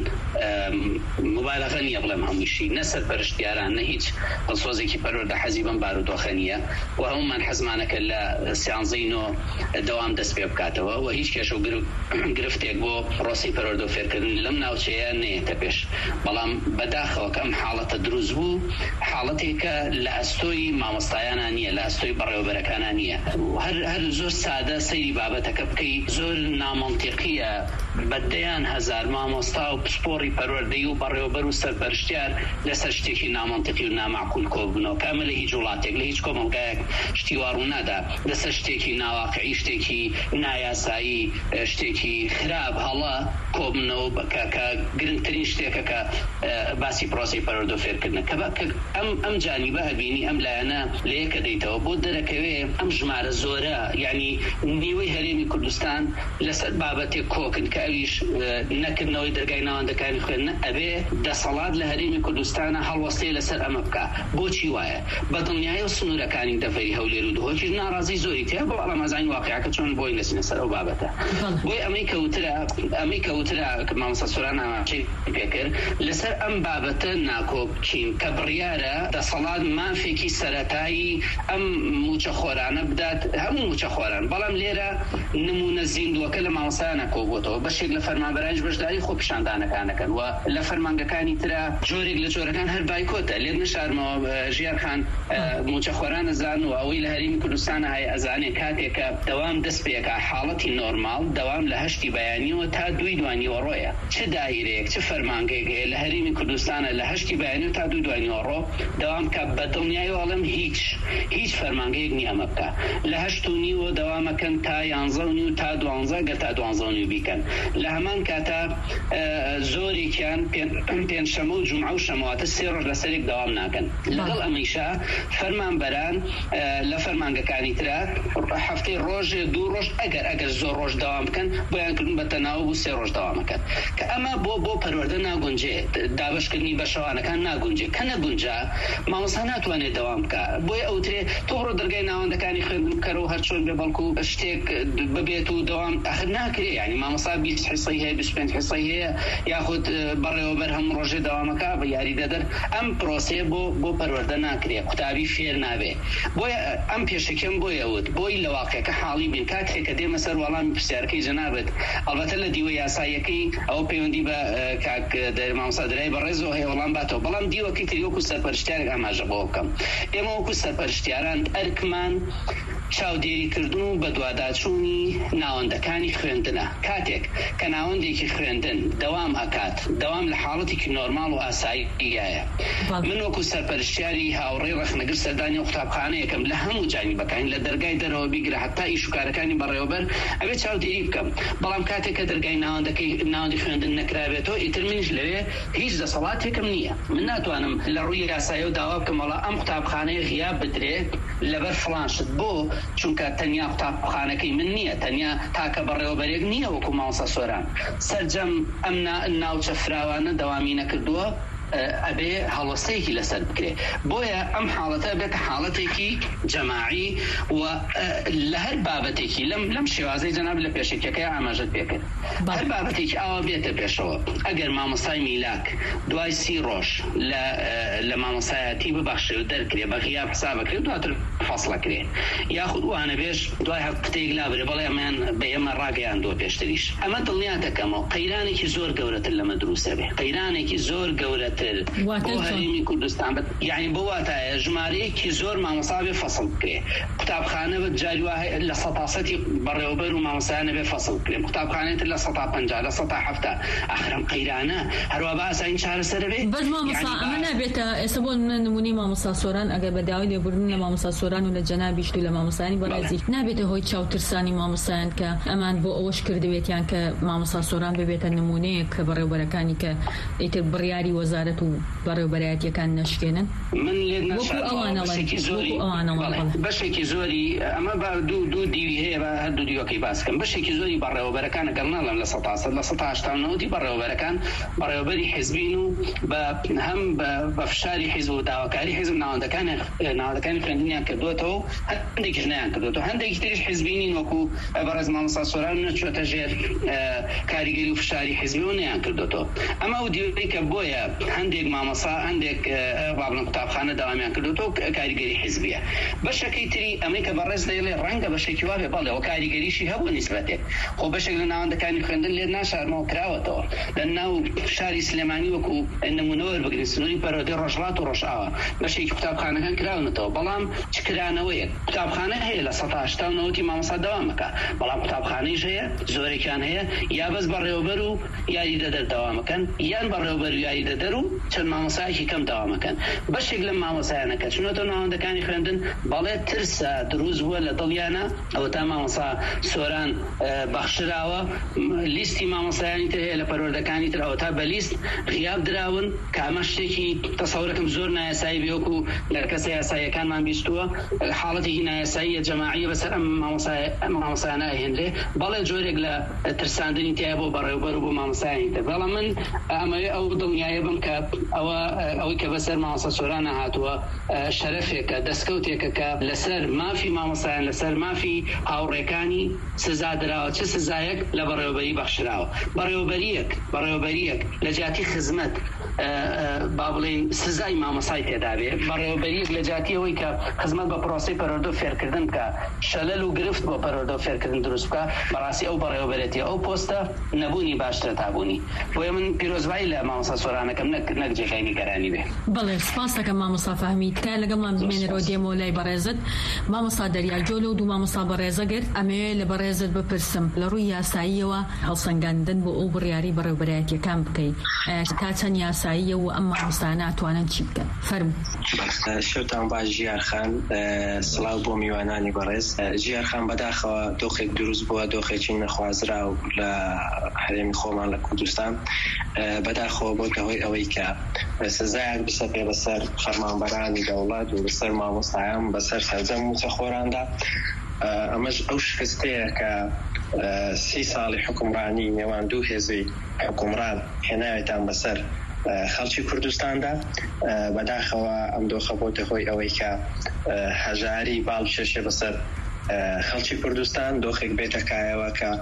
مبالغە نییە بڵێم هەمووشی، نە سەرپەرشتیاران نە هیچ دڵسۆزێکی پەروەردە حەزی بەم بارودۆخە نییە و هەمومان حەزمانەکە لە سیانزەی نۆ دەوام دەست پێ بکاتەوە و هیچ کێشە و گرفتێک بۆ ڕۆسی پەروەردە و فێرکردن لەم ناوچەیە نەیەتە پێش. بەڵام بەداخەوە کە ئەم حاڵەتە دروست بوو، حاڵەتێکە لە ئەستۆی مامۆستایانە نییە، لە ئەستۆی بەڕێوەبەرەکانە نییە. هەر زۆر سادە سەیری بابەتەکە بکەی، زۆر نامەنتیقیە بەدەیان هەزار مامۆستا و پسپۆڕی پەروەردەیی و بەڕێوەبەر و سەرپەرشتیار لەسەر شتێکی نامەنتیقی و نامعقول کۆبوونەوە کە ئەمە لە هیچ وڵاتێک لە هیچ کۆمەلگایەک شتی واڕوو نادا لەسەر شتێکی ناواقعی شتێکی نایاسایی شتێکی خراپ هەڵە کۆبوونەوە کە گرنگترین شتێکە کە باسی پرۆسی پەروەردە و فێرکردنە کە ئەم جانیبە هەبینی ئەم لایەنە لە یەکە دەیتەوە بۆ دەرەکەوێ ئەم ژمارە زۆرە یعنی نیوەی هەرێمی کوردستان لەسەر بابەتێک کۆکن کە ئەویش نەکردنەوەی دەرگای ناوەندەکانی خوێندنە ئەبێ دەسەڵات لە هەرێمی کوردستانە هەڵوەستەیە لەسەر ئەمە بکە بۆچی وایە بەدڵنیایی و سنوورەکانی دەفەری هەولێر و دهۆکیش ناڕازی زۆری تێ بەڵام ئەزانی واقعەکە چۆن بۆی نەچینە سەر ئەو بابەتە بۆی ئەمەی کەوترە مامۆستا سۆران ئاماژەی پێکرد لەسەر ئەم بابەتە ناکۆبچین کە بڕیارە دەسەڵات مافێکی سەرەتایی ئەم موچەخۆرانە بدات هەموو موچەخۆران بەڵام لێرە نمونە زیندووەکە لە مامۆستایانە کۆبووەتەوە بەشێک لە فەرمانبەرانیش بەشداری خۆ پیشاندانەکانەکەن و لە فەرمانگەکانی ترە جۆرێک لە جۆرەکان هەر بایکۆتە لێر نشارمەوە ژیار خان موچەخۆران ئەزان و ئەوەی لە هەرێمی کوردستانە هەیە ئەزانێ کاتێکە دەوام دەست پێکە حاڵەتی نۆرماڵ دەوام لە هەشتی بەیانیەوە تا دوای دوانیەوە ڕۆیە چ دایرەیەک چ فەرمانگەیەک لە هەرێمی کوردستانە لە هەشتی بەیانیەوە تا دوای دوانیەوە ڕۆ دەوام کە بەدڵنیایی وەڵام هیچ فەرمانگەیەک نییە ئەمە بکە لە 8:30 دەوامەکەن تا 11:30 تا 12 گەر تا 12:30 بیکەن لە هەمان کاتە زۆرێکیان پێنجشەمە و جومعە و شەمەواتە 3 ڕۆژ لەسەرێک دەوام ناکەن لەگەڵ ئەمەیشە فەرمانبەران لە فەرمانگەکانی ترە هەفتەی ڕۆژێ 2 ڕۆژ ئەگەر زۆر ڕۆژ داوام بکەن بۆیان کردن بە تەناوب و 3 ڕۆژ داوامەکەن کە ئەمە بۆ پەروەردە ناگونجێت دابشکردنی بە شەوانەکان ناگونجێت کە نەگونجا مامۆستا ناتوانێت داوام بکە بۆی ئەوترێ تۆ ڕۆ دەرگای ناوەندەکانی خوێندن بکەرەوە هەر چۆن بێ بەڵکو شتێک ببێت و دەوام ئەخر ناکرێ یعنی مامۆستا 20 حیسەی هەیە 25 حیسەی هەیە یاخود بەڕێوەبەر هەموو ڕۆژێ داوامەکە بە یاری دەدەر ئەم پرۆسەیە بۆ پەروەردە ناکرێ قوتابی فێر نابێ بۆیە ئەم پێشەکەم بۆیەوت بۆی لە واقعەکە حاڵی بین کاتێکە دێمە سەر وەڵامی پرسیارەکەی جەنابەت ئەڵبەتە لە دیوە یاساییەکەی ئەوە پەیوەندی بە کاک مامۆستا دەرای بەڕێزەوە هەیە وەڵام باتەوە بەڵام دیوەکەی تری وەکو سەرپەرشتیارێک ئاماژە بۆ بکەم ئێمە وەکو سەرپەرشتیاران ئەرکمان چاودێریکردن و بە دوواداچوونی ناوەندەکانی خوێندنە کاتێک کە ناوەندێکی خوێندن دەوام ئەکات دەوام لە حاڵەتێکی نۆرماڵ و ئاساییایە من وەکو سەرپەرشتیاری هاوڕێی ڕەخنەگر سەردانی قوتابخانەیەکەم لە هەموو جانیبەکان لە دەرگای دەرەوە بیگرە حتا ئیشوکارەکانی بەڕێوەبەر ئەوێ چاودێری بکەم بەڵام کاتێک کە دەرگای ناوەندی خوێندن نەکرابێتەوە ئیتر منیش لەوێ هیچ دەسەڵاتێکم نییە من ناتوانم لە ڕووی یاساییە و داوا بکەم وەڵا ئەم قوتابخانەیە غیاب بدرێت لەبەر فڵانشت بۆ چونکە تەنیا قوتابخانەکەی من نییە تەنیا تاکە بەڕێوەبەرێک نییە وەکو مامۆستا سۆران سەرجەم ئەم ناوچە فراوانە دەوامی نەکردووە ئەبێ هەڵوەستەیەکی لەسەر بکرێ بۆیە ئەم حاڵەتە بێتە حاڵەتێکی جەماعی و لە هەر بابەتێکی لەم شێوازەی جەناب لە پێشێکەکەی ئاماژەت پێکرد هەر بابەتێکی ئاوا بێتە پێشەوە ئەگەر مامۆستای میلاک دوای 30 ڕۆژ لە مامۆستایەتی ببەخشێ و دەرکرێ بە غیاب حسابەکرێت دواتر فەسڵەکرێ یاخود وانە بێش دوای هەفتەیەک لابرێ بەڵێ ئەمەیان بە ئێمە ڕاگەیاندووە پێشتریش ئەمە دڵنیاتەکەمەوە قەیرانێکی زۆر گەورەتر لەمە دروستە بێ قەیرانێکی زۆر گەورەتر بۆ هەرێمی کوردستان یعنی بۆ واتایە ژمارەیەکی زۆر مامۆستا بێ فەسڵ بکرێ قوتابخانە بە جاری وایە لە 100% بەڕێوەبەر و مامۆستایانە بێ فەسڵ بکرێ قوتابخانەیەتر لە 150 لە 170 ئەخرم قەیرانە هەروە بە ئاسایی چارەسەر بێ بەس مامۆستا ئەمە نابێتە ئێستا بۆ نمونەی مامۆستا سۆران ئەگەر بە داوای لێبوردن لە مامۆستا سۆران و لە جەنابیشت و لە مامۆستایانی بەڕێزی نابێتە هۆی چاوترسانی مامۆستایان کە ئەمان بۆ ئەوەش کردوێتیان کە مامۆستا سۆران ببێتە نمونەیەک کە بەڕێوەبەرەکانی کە ئیتر بڕیاری وەزارەت و بەڕێوەبەرایەتیەکان نەشکێنن من لێ بەشێکی زۆری ئەمە دوو دیوی هەیە بە هەردوو دیوەکەی باسکەم بەشێکی زۆری بەڕێوەبەرەکان ئەگەر ناڵم لە 100% لە 180 بەڕێوەبەرەکان بەڕێوەبەری حیزبین و هەم بە فشاری حیزب و داواکاری حیزب ناوەندەکانی خوێندنیان کردوێتەوە هەندێکیش نەیان کردوێتەوە هەندێکی تریش حیزبینین وەکو بەڕێز مامۆستا سۆران نەچوێتە ژێر کاریگەری و فشاری حیزبی و نەیان کردوێتەوە ئەمە و دیوەی کە بۆیە هەندێک مامەسا هەندێک بابڵم قوتابخانە داوامیان کردوتۆ کاریگەری حیزبیە بەشەکەی تری ئەمەی کە بەڕێز دەیڵێ ڕەنگە بەشێکی وابێ بەڵێ ئەو کاریگەریشی هەبوو نیسبەتێک خۆ بەشێک لە ناوەندەکانی خوێندن لێ ناشارمەوە کراوەتەوە لە ناو شاری سلێمانی وەکو نمونەوە وەربگرن سنووری پەروەردەی ڕۆژهەڵات و ڕۆژئاوا بەشێکی قوتابخانەکان کراونەتەوە بەڵام چ کرانەوەیە قوتابخانە هەیە لە 1970 مامەسا داوامەکە بەڵام قوتابخانەیش هەیە زۆرێکیان هەیە یا بەس بەڕێوەبەر و یاری دەدەر داوامەکەن یان بەڕێوەبەر و یاری دەدەر و چەند مامەسایەکی کەم داوامەکەن بەشێک لەم مامەسایانە کە چونەتە ناوەندەکانی خوێندن بەڵێ ترسە دروست بووە لە دڵیانە ئەوە تا مامەسا سۆران بەخشراوە لیستی مامەسایانی تر هەیە لە پەروەردەکانی تر ئەوە تا بە لیست غیاب دراون کە ئەمە شتێکی تەسەورەکەم زۆر نایاسایی بێوەکو لە کەسە یاساییەکانمان بیستووە حاڵەتێکی نایاساییە جەماعیە بەسەر ئەم مامەسایانە هێنرێ بەڵێ جۆرێک لە ترساندنی تایە بۆ بەڕێوەبەر و بۆ مامەسایانی تر بەڵام من ئەمەوێ ئەو دڵنیایە بم کە ئەوەی کە بەسەر مامەسا سۆرانە هاتووە شەرەفێکە دەستکەوتێکە کە لەسەر مافی مامەسایان لەسەر مافی هاوڕێکانی سزا دراوە چه سزایەک لە بەڕێوەبەری بەخشراوە بەڕێوەبەریەک لە جیاتی خزمەت با بڵێن سزای مامەسای تێدا بێ بەڕێوەبەریەک لە جیاتی ئەوەی کە خزمەت بە پرۆسەی پەروەردە فێرکردن بکە شەلەل و گرفت بۆ پەروەردە فێرکردن دروست بکە بەڕاستی ئەو بەڕێوەبەرێتی ئەو پۆستە نەبوونی باشترە تابوونی بۆیە من پیرۆزبایی لە مامەسا سۆرانەکەم نەک جێگای نیگەرانی بێ. بەڵێ سپاس دەکەم مامۆستا فەهمی تکایە لەگەڵمان بمێنەرەوە دێمەوە لای بەڕێزت مامۆستا دەریاجۆلە و دوو مامۆستا بەڕێزە گرت ئەمەوێت لە بەڕێزت بپرسم لە ڕووی یاساییەوە هەڵسەنگاندن بۆ ئەو بڕیاری بەڕێوەبەرایەتیەکان بکەیت تا چەند یاساییە و ئەم مامۆستانە ناتوانن چی بکەن فەرموو. شەوتان باش ژیارخان سڵاو بۆ میوانانی بەڕێز ژیارخان بەداخەوە دۆخێک دروست بووە دۆخێکی نەخوازرا و لە هەرێمی خۆمان لە کوردستان بەداخەوە بۆ هۆی ئەوەی کە سزایەک بسەپێ بەسەر فەرمانبەرانی دەوڵەت و بەسەر مامۆستایان بەسەر سەرجەم موچەخۆراندا ئەمەش ئەو شکستەیە کە 30 ساڵی حکومڕانی نێوان دوو هێزی حکومڕان هێناوێتان بەسەر خەڵکی کوردستاندا بەداخەوە ئەم دۆخە بۆتە هۆی ئەوەی کە هەژاری باڵکێشێ بەسەر خەڵکی کوردستان دۆخێک بێتەکایەوە کە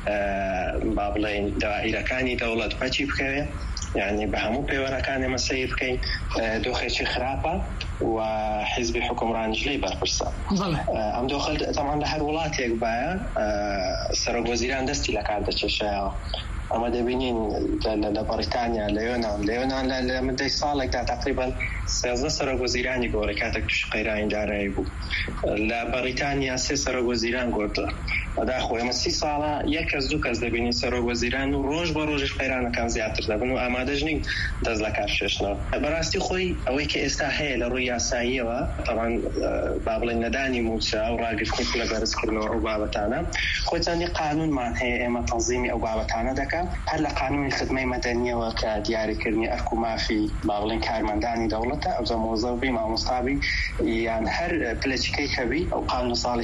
با بڵێن داوائیرەکانی دەوڵەت بەچی بکەوێ یعنی بە هەموو پێوەرەکانی مەسەی بکەین دۆخێکی خراپە و حیزبی حکومڕانیش لێی بەرپرسە ئەم دۆخە تەمان لە هەر وڵاتێک باە سەرۆکوەزیران دەستی لە کار دەچێشایەوە ئەمە دەبینین لە بەریتانیا لە یۆنان لە مدەی ساڵێکدا تقریبا 13 سەرۆکوەزیرانی گۆڕی کاتێک تووشی قەیرانی دارایی بوو لە بەریتانیا 3 سەرۆکوەزیران گۆڕدرا بەداخۆ ئێمە 30 ساڵە یەک کەس دوو کەس دەبینین سەرۆکوەزیران و ڕۆژ بە ڕۆژش قەیرانەکان زیاتر دەبن و ئامادەش نین دەست لە کار شێشنەوە بەڕاستی خۆی ئەوەی کە ئێستا هەیە لە ڕووی یاساییەوە تەمان با بڵێن نەدانی موچە و ڕاگرتنی لە بەرزکردنەوە ئەو بابەتانە خۆی چەندی قانونمان هەیە ئێمە تەنزیمی ئەو بابەتانە دەکەن هەر لە قانونی خدمەی مەدەنیەوە کە دیاریکردنی ئەرک و مافی با بڵێن کارمەندانی دەوڵەتە ئەوجە مۆزەوبی مامۆستابی یان هەر پلەچکەی هەبی ئەو قانون ساڵی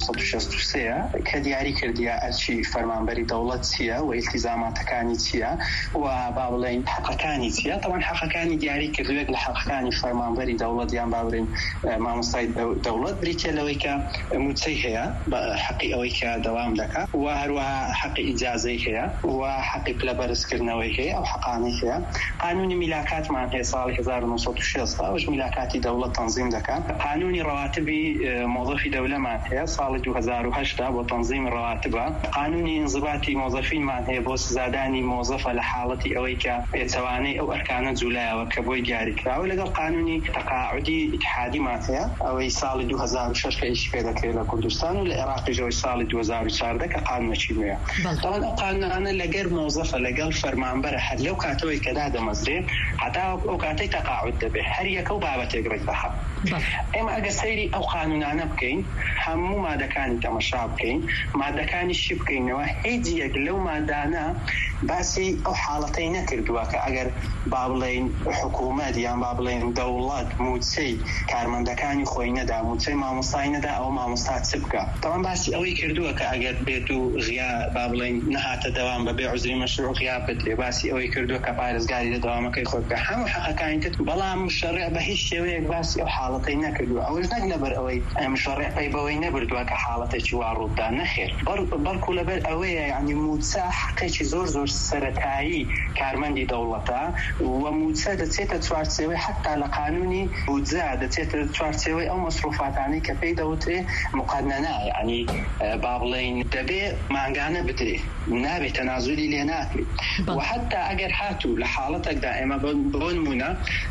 1963 کە دیاری کردیە ئەرچی فەرمانبەری دەوڵەت چییە و ئیلتیزاماتەکانی چییە و با بڵێن حەقەکانی چییە تەمان حەقەکانی دیاری کردوێت لە حەقەکانی فەرمانبەری دەوڵەت یان با بڵێن مامۆستای دەوڵەت بریتە لەوەی کە موچەی هەیە بە حەقی ئەوەی کە دەوام دەکات و هەروەها حەقی ئیجازەی هەیە و حەقی پلە بەرزکردنەوەی هەیە ئەو حەقانەی هەیە قانونی میلاکاتمان هەیە ساڵی 1960 ئەوش میلاکاتی دەوڵەت تەنزیم دەکات قانونی ڕەواتبی مۆزەفی دەولەمان هەیە ساڵی 2008 بۆ تەنزیم ڕەواتبە قانونی انضباطی مۆزەفینمان هەیە بۆ سزادانی مۆزەفە لە حاڵەتی ئەوەی کە پێچەوانەی ئەو ئەرکانە جوولایەوە کە بۆی دیاریکراوە لەگەڵ قانونی تەقاعدی اتحادیمان هەیە ئەوەی ساڵی 2006 کە ئیش پێ دەکرێت لە کوردستان و لە عێراقیشەوەی ساڵی 2014 کە قانونەچی نوێیە طبعا ئەو قانونانە لەگەر مۆزەفە لەگەڵ فەرمانبەرە هەر لەو کاتەوەی کە دادەمەزرێ هەتا ئەو کاتەی تەقاعد دەبێت هەر یەکە و بابەتێک ڕێک دەخات ئێمە ئەگە سەیری ئەو قانونانە بکەین هەموو مادەکانی تەمەشا بکەین مادەکانی شی بکەینەوە هیچ یەک لەو مادانە باسی ئەو حاڵەتەی نەکردووە کە ئەگەر با بڵێن حکوومەت یان با بڵێن دەوڵەت موچەی کارمەندەکانی خۆی نەدا موچەی مامۆستای نەدا ئەو مامۆستا چ بکە تەمان باسی ئەوەی کردووە کە ئەگەر بێت و غیا با بڵێن نەهاتە دەوام بەبێ عوزری مەشروع غیابت لێ باسی ئەوەی کردووە کە پارێزگاری لە دەوامەکەی خۆی بکە هەموو حەقەکانی تر بەڵام مشەڕع بە هیچ شێوەیەک باسی ئەو حاڵەتەی نەکردووە ئەوەش نەک لەبەر ئەوەی مشەڕع پەی بەوەی نەبردووە کە حاڵەتێکی وا ڕوودا نەخێر بەڵکو لەبەر ئەوەیە یعنی موچە حەقێکی زۆر سەرەتایی کارمەندی دەوڵەتە و موچە دەچێتە چوارچێوەی حتا لە قانونی بودجە دەچێتە چوارچێوەی ئەو مەسروفاتانەی کە پێی دەوترێ مقننە، یعنی با بڵێن دەبێ مانگانە بدرێ، نابێت تەنازولی لێ ناکرێت. و حتا ئەگەر هاتوو لە حاڵەتێکدا ئێمە بۆ نمونە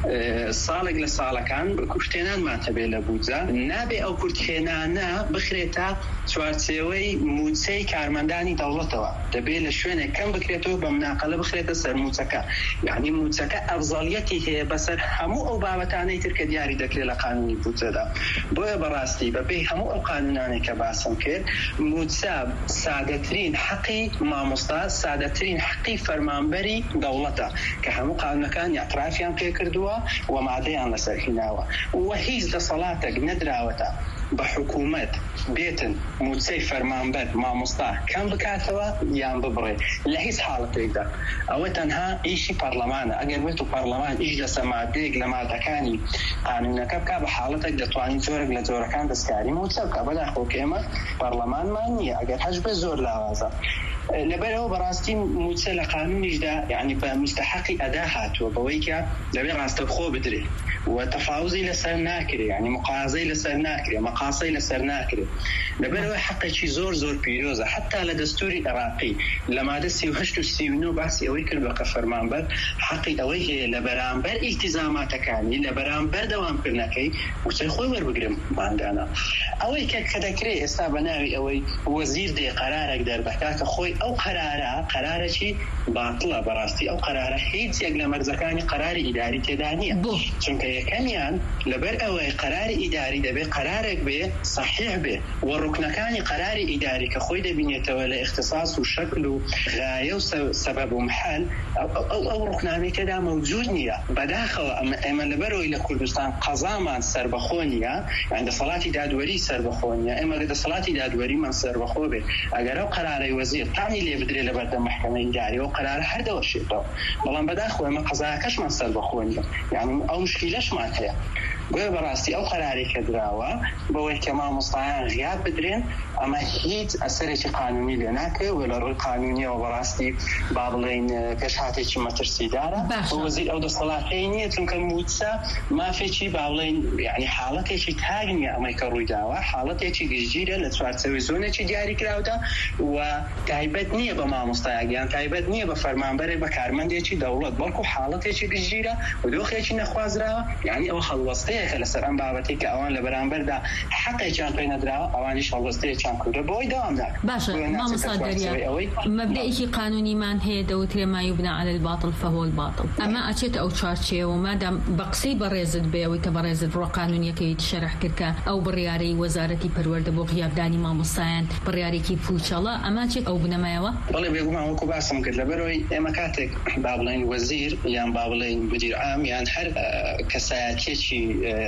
ساڵێک لە ساڵەکان کورتێنانمان هەبێ لە بودجە، نابێ ئەو کورتێنانە بخرێتە چوارچێوەی موچەی کارمەندانی دەوڵەتەوە، دەبێت لە شوێنێک کەم بکرێتەوە بە مناقەلە بخرێتە سەر موچەکە. یعنی موچەکە ئەفزەڵیەتی هەیە بەسەر هەموو ئەو بابەتانەی تر کە دیاری دەکرێت لە قانونی بودجەدا. بۆیە بەڕاستی بەپێی هەموو ئەو قانونانێک کە باسم کرد، موچە سادەترین حەقی مامۆستا، سادەترین حەقی فەرمانبەری دەوڵەتە کە هەموو قانونەکان اعترافیان پێ کردووە و مادەیان لەسەر هیناوە و هیچ دەسەڵاتێک نەدراوەتە بە حکوومەت بێتن موچەی فەرمانبەر مامۆستا کەم بکاتەوە یان ببڕێ لە هیچ حاڵەتێکدا. ئەوە تەنها ئیشی پەرلەمانە. ئەگەر بێت و پەرلەمان ئیش لەسەر مادەیەک لە مادەکانی قانونەکە بکا بە حاڵەتێک دەتوانین جۆرێک لە جۆرەکان دەستکاری موچە بکە. بەداخۆ کە ئێمە پەرلەمانمان نییە، ئەگەر هەش بێ زۆر لاوازە. لەبەرەوە بەڕاستی موچە لە قانونیشدا یعنی بە مستحقی ئەدا هاتووە بەوەی کە دەبێت ڕاستەوخۆ بدرێ و تەفاوزی لەسەر ناکرێ، یعنی مقازەی لەسەر ناکرێ، مەقاسەی لەسەر ناکرێ. لەبەرەوە حەقێکی زۆر زۆر پیرۆزە. حتا لە دەستوری عێراقی لە مادە 38 و 39 باسی ئەوەی کرد بە کە فەرمانبەر حەقی ئەوەی هەیە لە بەرامبەر ئیلتیزاماتەکانی، لە بەرامبەر دەوامکردنەکەی موچەی خۆی وەربگرم ماندانە. ئەوەی کە دەکرێت ئێستا بە ناوی ئەوەی وەزیر دێ قەرارێک دەربەکات کە خۆی ئەو قەرارێکی باتڵە. بەڕاستی ئەو قەرارە هیچ یەک لە مەرجەکانی قەراری ئیداری تێدا نییە، چونکە یەکەمیان لەبەر ئەوەی قەراری ئیداری دەبێت قەرارێک بێ صحیح بێ و ڕوکنەکانی قەراری ئیداری کە خۆی دەبینێتەوە لە اختصاص و شکل و غایە و سەبەب و محل، ئەو ڕوکنانەی تێدا مەوجود نییە. بەداخەوە ئێمە لەبەرەوەی لە کوردستان قەزامان سەربەخۆ نییە، یان دەسەڵاتی دادوەری سەربەخۆ نییە. ئێمە لە دەسەڵاتی دادوەریمان سەربەخۆ بێ، ئەگەر ئەو قەرارەی وەزیر تامی لێ بدرێ لە بەردەم مەحکەمەی ئیداری و قەرارە هەردەوەشێتەوە، بەڵام بەداخەوە ئێمە قەزاکەشمان سەربەخۆ نییە، یعنی ئەو مشکیلەشمان هەیە. بۆیە بەڕاستی ئەو قەراری کە دراوە بەوەی کە مامۆستایان غیاب بدرێن، ئەمە هیچ ئەسەرێکی قانونی لێ ناکرێت و لە ڕووی قانونیەوە بەڕاستی با بڵێن پێشهاتێکی مەترسیدارە. وەزیر ئەو دەسەڵاتەی نییە، چونکە موچە مافێکی با بڵێن یعنی حاڵەتێکی تاگ نییە ئەمەی کە ڕوویداوە، حاڵەتێکی گشتگیرە لە چوارچێوەی زۆنێکی دیاری کراودا و تایبەت نییە بە مامۆستایەک یان تایبەت نییە بە فەرمانبەرێک بە کارمەندێکی دەوڵەت، بەڵکو حاڵەتێکی گشتگیرە و دۆخێکی نەخوازراوە. یعنی ئەوە هەڵوەستەیەکە لەسەر ئەم بابەتی کە ئەوان لە بەرامبەردا حەقێکیان پێ نەدراوە، ئەوانیش هەڵوەستەیەکیان کردە بۆی دەوام ناکرێت. باشە مامۆستا دەریا، مەبدەئێکی قانونیمان هەیە دەوترێ ما یبنى على الباطل فهو الباطل. ئەمە ئەچێت ئەو چارچێوە مادام بە قسەی بەڕێزت بێ ئەوەی کە بەڕێزت ڕۆ قانونیەکەی شەرح کردکە ئەو بڕیارەی وەزارەتی پەروەردە بۆ غیابدانی مامۆستایان بڕیارێکی پوچەڵە، ئەمە چێت ئەو بنەمایەوە؟ بەڵێ بێگومان وەکو باسم کرد لەبەرەوەی ئێمە کاتێک با بڵێن وەزیر یان با بڵێن مدیر عام یان هەر کەسایەتیەکی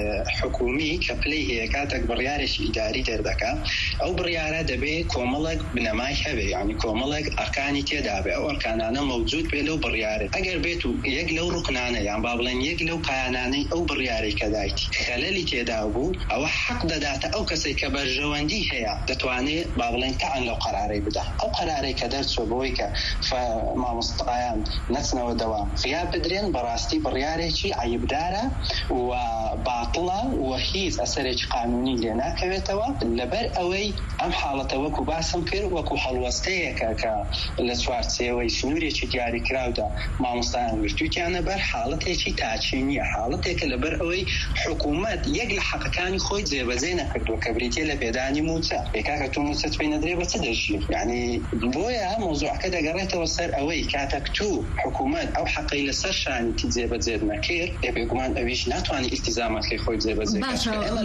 حکومی کە پلەی هەیە کاتێک بڕیارێکی ئیداری دەردەکات، ئەو بڕیارە دەبێت کۆمەڵێک بنەمای هەبێ، یعنی کۆمەڵێک ئەرکانی تێدا بێ، ئەو ئەرکانانە مەوجود بێ لەو بڕیارە. ئەگەر بێت و یەک لەو ڕوکنانە یان با بڵێن یەک لەو پایانانەی ئەو بڕیارەی کە دایتی خەلەلی تێدا بوو، ئەوە حەق دەداتە ئەو کەسێک کە بەرژەوەندی هەیە دەتوانێت با بڵێن تەعەن لەو قەرارەی بدا. ئەو قەرارەی کە دەرچووە بەوەی کە مامۆستایان نەچنەوە دەوام غیاب بدرێن، بەڕاستی بڕیارێکی عیبدارە و باتڵە و هیچ ئەسەرێکی قانونی لێ ناکەوێتەوە. لەبەر ئەوەی ئەم حاڵەتە وەکو باسم کرد وەکو هەڵوەستەیەکە کە لە چوارچێوەی سنوورێکی دیاریکراودا مامۆستایان گرتوویانە بەر حاڵەتێکی تاچی نییە، حاڵەتێکە لەبەر ئەوەی حکوومەت یەک لە حەقەکانی خۆی جێبەجێ نەکردووە کە بریتیە لە پێدانی موچە. بێکاکە تو موچەت پێی نەدرێ بە چ دەژی؟ یعنی بۆیە مۆزوعەکە دەگەڕێتەوە سەر ئەوەی کاتێک تو حکوومەت ئەو حەقەی لەسەر شانیتی جێبەجێ نەکرد، بێگومان ئەویش ناتوانێت ئیلتیزاماتی خۆی جێبەجێ بکات.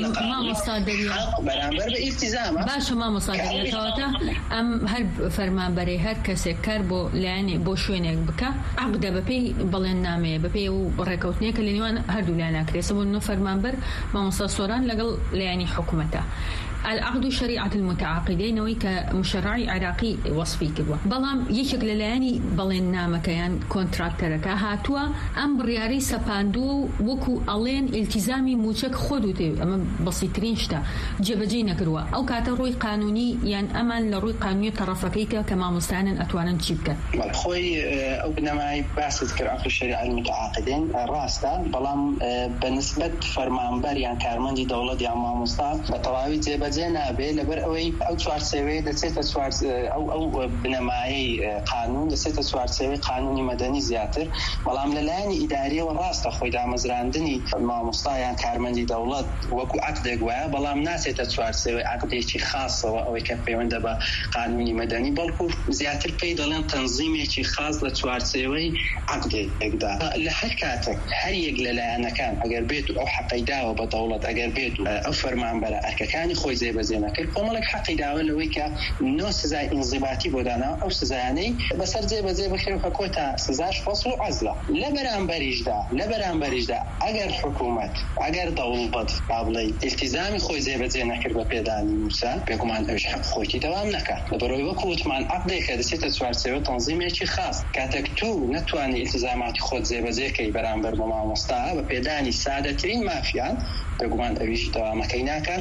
بەرامبەر بە ئیلتیزامە. باشە مامۆستا دەریاتەوەتە ئەم هەر فەرمانبەرەی هەر کەسێک کار بۆ لایەنێ بۆ شوێنێک بکە عەقدە بەپێی بەڵێن نامەیە بەپێی و ڕێکەوتنێکە لە نێوان هەردوو لایەن ناکرێت. سەبوو فەرمانبەر مامۆستا سۆران لەگەڵ لایەنی حکوومەتە العقد وشريعة المتعاقدين ويك مشرعي عراقي وصفي كبوا بلام يشك للاني بلين نامكيان كونتراكترك هاتوا ام برياري سباندو وكو الين التزامي موشك خودوتي اما بسيطرين شتا جبجينا كروا او كاتا روي قانوني يعني امان لروي قانوني طرفكيك كما مستعنا اتوانا تشيبك خوي او بنماي بحث ذكر عقد الشريعة المتعاقدين راستا بلام بالنسبة فرمانبر يعني كارماندي دولة يعني ماموستا بطواوي جبجينا بي لبر او شوار سوي دسيت شوار او بنماي قانون دسيت شوار سوي قانوني مدني زياتر بلام للاني اداري وراست خوي دا مزراندني ماموستا يعني كارماندي دولة وكو عقد غوا بلام ناسيت شوار سوي عقد شي خاص او كبيون دبا قانوني مدني بلكو زياتر بيدلن تنظيمي شي خاص لشوار سوي عقد اقدا لحركاتك هل يقل انا كان اگر بيتو او حقي داو بدولة اگر بيتو او فرمان برا كان خوي زي بزينا كل قوملك حقي داو لويكا نو سزاي انضباطي بودانا او سزاني بس زي بخير حكوتا سزاش فصل عزله لبران بريجدا اگر حكومه اگر دولة قابلي التزامي خوي زي بزينا كربا بيداني موسى بيكمان اوش حق خوتي دوام نكا لبروي وكوت مان عقدي كده ستة سوار سوي تنظيمي شي خاص كاتك تو نتواني التزامات خود زي بزيكي برانبر بماموستا ببيداني سادترين مافيان بيقومان اويش دوام كيناكا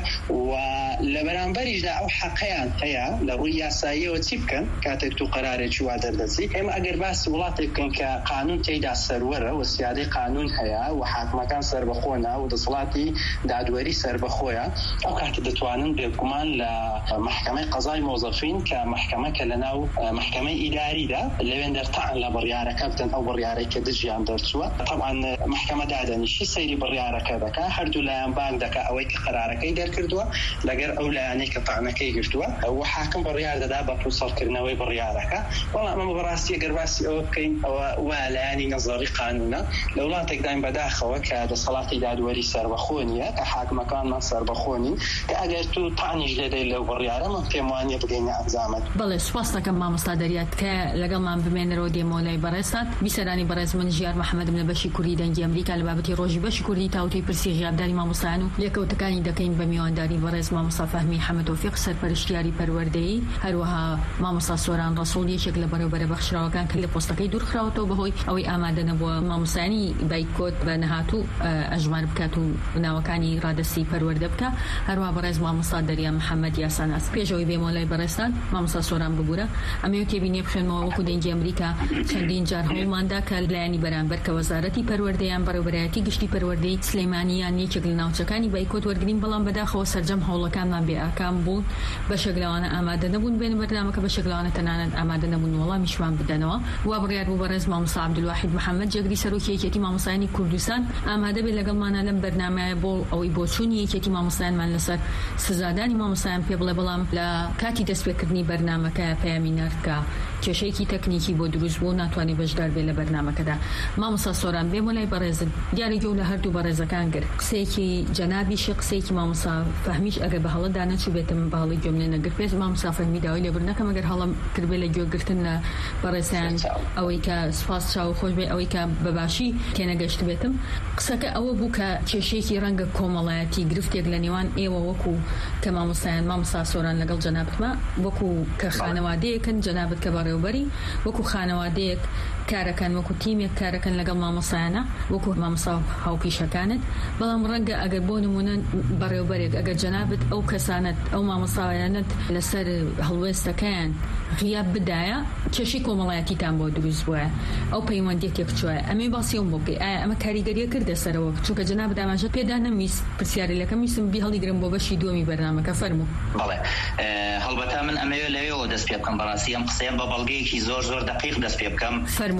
ولبرانبريج دا او حقيان هيا لروي ياسايا وتيبكن كاتك تو قراري شو دردسي اما اگر باس ولاتكن كقانون تيدا سرورة والسيادي قانون هيا وحاكما كان سر بخونا ودصلاتي دادوري سر بخويا او كاتك دتوانن بيقومان لمحكمة قضاء موظفين كمحكمة كلناو محكمة إداري دا اللي بين درتعن لبريارة كابتن أو بريارة كدجيان درتوا طبعا محكمة دادني شي سيري بريارة كذاك هردو لا ينبان دكا أويك قرارة كي دار كردوا لقر أو لا أنيك طعنا كي كردوا وحاكم بريارة دا بتوصل كرناوي بريارة والله ما براسي قرباسي أوكي ولا أني نظري قانونا لو لا تقدم بداخل كهذا صلاة دادوري سربخونية كحاكم كان من سربخوني كأجر تو طعني جدي لو بريارة ممكن موانية بدينا أزامت بله سپاس دکم ما مستادریت که لگل من بمین رودی مولای برستاد بیسرانی برز من جیار محمد من بشی کوری دنگی امریکا لبابتی روزی بشی کوری تاوتی پرسی غیاب داری ما مستانو لیکو تکانی دکین بمیان داری برز ما مصطفی حمد توفیق سرپرشتیاری پروردهی هر وها ما مستسوران رسولی شکل برای بخش را کن کل پستکی دور خراوتو بهوی اوی آماده نبود ما مستانی بایکوت بنهاتو اجمار بکاتو نوکانی رادسی پرورده بکا هر وها برز ما مستادری محمد یاسان است پیشوی به مولای برستاد ما مستسوران ببوره اما که بینی بخشن ما وقت دنجی امریکا چندین جار هولماندا که لانی برانبر که وزارتی پروردهیان برابریتی گشتی پروردهی سلیمانیان یکل ناوچکانی بایکوت ورگرین بلان بداخل سرجم هولکان من به احکام بود به شکل آن آماده نبود بین برنامه که به شکل آن تنان آماده نبود والله میشوان بدنوا و بریار مبارز ما مصعب عبدالواحد محمد جگری سروکی که ما مصانی کردستان آماده به لگل ما نلم برنامه بول او ایبوچونی که ما مصان من لسر سزادانی ما مصان پیبل بلام لا کاتی دست بکردنی برنامه که پیامینر که چشکی تکنیکی بود دروز بود نتوانی بجدار به برنامه کدا ما مصاسوران به مولای برز دیاری جوله هر دو برز کانگر سیکی جنابی شق سیکی ما مصا فهمیش اگر به حال دانه چو بیتم به حال جمله نگر پیش ما مصا فهمی داویل برنامه کم اگر حالا کربل جو گرتن برزان اوی که سپاس شاو خوش به اوی که بباشی که نگشت بیتم قصه او بو که چشکی رنگ کومالاتی گرفت یگلنیوان ای و وکو که ما مصاسوران لگل جنابت ما وکو که خانواده کن جنابت که برای وکو خانواده کارکن وکو تیم کارکن لگل ماموسانا وکو ماموسا هاوکیش کانت بلام رنگ اگر بونمون برای اگر جنابت او کسانت او ماموسایانت لسر هلوست کان غیاب بدایا چشی کومالایتی تام بود روز بوا او پیوندی تکچوا امی باسیون بوکی اما کاریگری کرده سر وقت چون جناب دامجت پیدا نمیس پرسیاری لکم میسم بی حالی گرم بابشی دومی برنامه کفرمو بله هلبته من امیل لیو دست پیام براسیم قصیم با بلگی کی زور دقیق دست پیام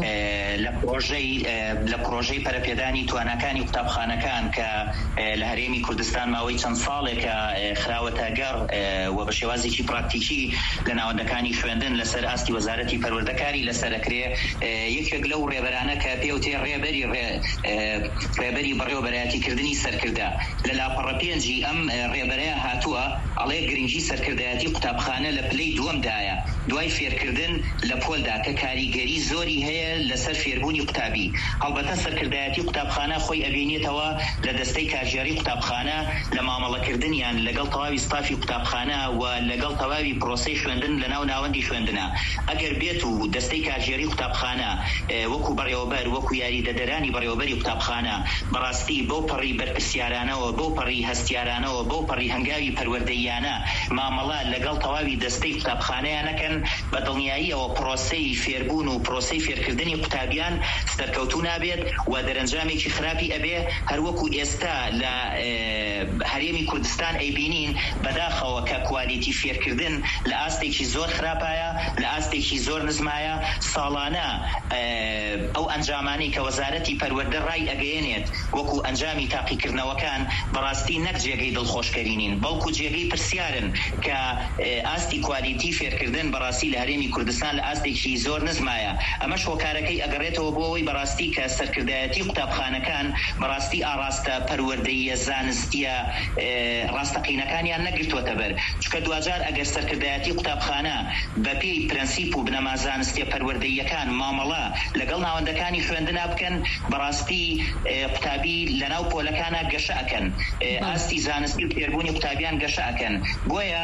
لپروژه پرپیدانی توانکانی کتابخانه‌کان که لهرمی کردستان ماوی چند ساله که خراوتاگر و بشوازی کی پرکتیکی لناوندکانی خوندن لسر استی وزارتی پروردکاری لسر کریه یک گلو ریبرانه که پیوتی ریبری بریو برایتی کردنی سر کرده للا پرپینجی ام ریبرای هاتوا علی گرینجی سر کردهاتی کتابخانه لپلی دوم دایا دوای فێرکردن لە پۆلدا کە کاریگەری زۆری هەیە لەسەر فێربوونی قوتابی. هەڵبەتە سەرکردایەتی قوتابخانە خۆی ئەبینێتەوە لە دەستەی کارژێری قوتابخانە لە مامەڵەکردنیان لەگەڵ تەواوی ستافی قوتابخانە و لەگەڵ تەواوی پرۆسەی خوێندن لە ناو ناوەندی خوێندنە. ئەگەر بێت و دەستەی کارژێری قوتابخانە وەکو بەڕێوەبەر وەکو یاریدەدەرانی بەڕێوەبەری قوتابخانە بەڕاستی بەو پەڕی بەرپرسیارانەوە بەو پەڕی هەستیارانەوە بەو پەڕی هەنگاوی پەروەردەییانە مامەڵە لەگەڵ تەواوی دەستەی قوتابخانەیانەکەن بە دڵنیاییەوە پرۆسەی فێربوون و پرۆسەی فێرکردنی قوتابیان سەرکەوتوو نابێت و دەرەنجامێکی خراپی ئەبێ هەروەکو ئێستا لە هەرێمی کوردستان ئەیبینین بەداخەوە کە کوالیتی فێرکردن لە ئاستێکی زۆر خراپایە لە ئاستێکی زۆر نزمایە. ساڵانە ئەو ئەنجامانەی کە وەزارەتی پەروەردە ڕای ئەگەیەنێت وەکو ئەنجامی تاقیکردنەوەکان بەڕاستی نەک جێگەی دڵخۆشکەرینین بەڵکو جێگەی پرسیارن کە ئاستی کوالیتی فێرکردن بەڕاستی لە هەرێمی کوردستان لە ئاستێکی زۆر نزمایە. ئەمەش هۆکارەکەی ئەگەڕێتەوە بۆ ئەوەی بەڕاستی کە سەرکردایەتی قوتابخانەکان بەڕاستی ئاراستە پەروەردەییە زانستیە ڕاستەقینەکانیان نەگرتووەتە بەر. چونکە دوجار ئەگەر سەرکردایەتی قوتابخانە بەپێی پرەنسیپ و بنەما زانستیە پەروەردەییەکان مامەڵە لەگەڵ ناوەندەکانی خوێندنا بکەن بەڕاستی قوتابی لەناو پۆلەکانە گەشە ئەکەن، ئاستی زانستی و فێربوونی قوتابیان گەشە ئەکەن. بۆیە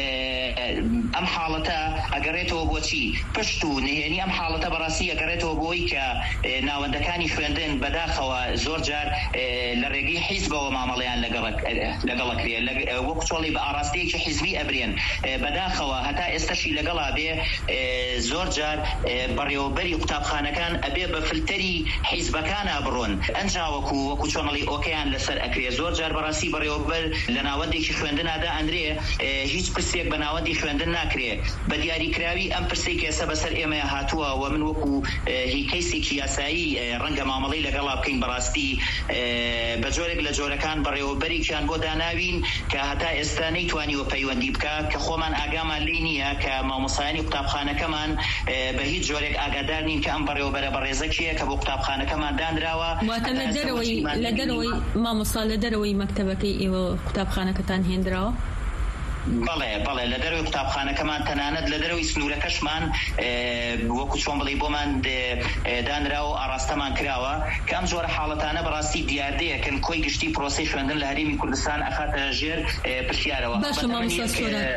ئەم حاڵەتە ئەگەڕێتەوە بۆچی پشت و نهێنی ئەم حاڵەتە بەڕاستی ئەگەڕێتەوە بۆی کە ناوەندەکانی خوێندن بەداخەوە زۆر جار لە ڕێگەی حیزبەوە مامەڵەیان لەگەڵەکرێ وەکو چۆڵی بە ئاراستەیەکی حیزبی ئەبرێن. بەداخەوە هەتا ئێستاشی لەگەڵا بێ زۆر جار بەڕێوەبەری قوتابخانەکان ئەبێ بە فلتەری حیزبەکانە بڕۆن ئەنجا وەکو چۆنەڵی ئۆکەیان لەسەر ئەکرێ. زۆر جار بەڕاستی بەڕێوەبەر لە ناوەندێکی خوێندنادا ئەندرێ هیچ پرسێک بە ناوەندی خوێندن ناکرێ بە دیاریکراوی ئەم پرسەی کە ئێستا بەسەر ئێمە هاتووە و من وەکو هیچ کەیسێکی یاسایی ڕەنگە مامەڵەی لەگەڵا بکەین بەڕاستی بە جۆرێک لە جۆرەکان بەڕێوەبەرێکیان بۆ داناوین کە هەتا ئێستا نەیتوانیوە پەیوەندی بکە کە خۆمان ئاگامان لێ نییە کە مامۆسایانی قوتابخانەکەمان بە هیچ جۆرێک ئاگادار نین کە ئەم بەڕێوەبەرە بەڕێزەکیە کە بۆ قوتابخانەکەمان دانراوە. واتە لە دەرەوەی مامۆستا لە دەرەوەی مەکتەبەکەی ئێوە قوتابخانەکەتان هێنراوە؟ بەڵێ لە دەروی قوتابخانەکەمان تەنانەت لە دەروی سنوورەکەشمان وەکو چۆن بڵێ بۆمان دانراوە و ئاراستەمان کراوە کە ئەم جۆرە حاڵەتانە بەڕاستی دیاردەیەکن کۆی گشتی پرۆسەی خوێندن لە هەرێمی کوردستان ئەخاتە ژێر پرسیارەوە. باشە مامۆستا سۆران،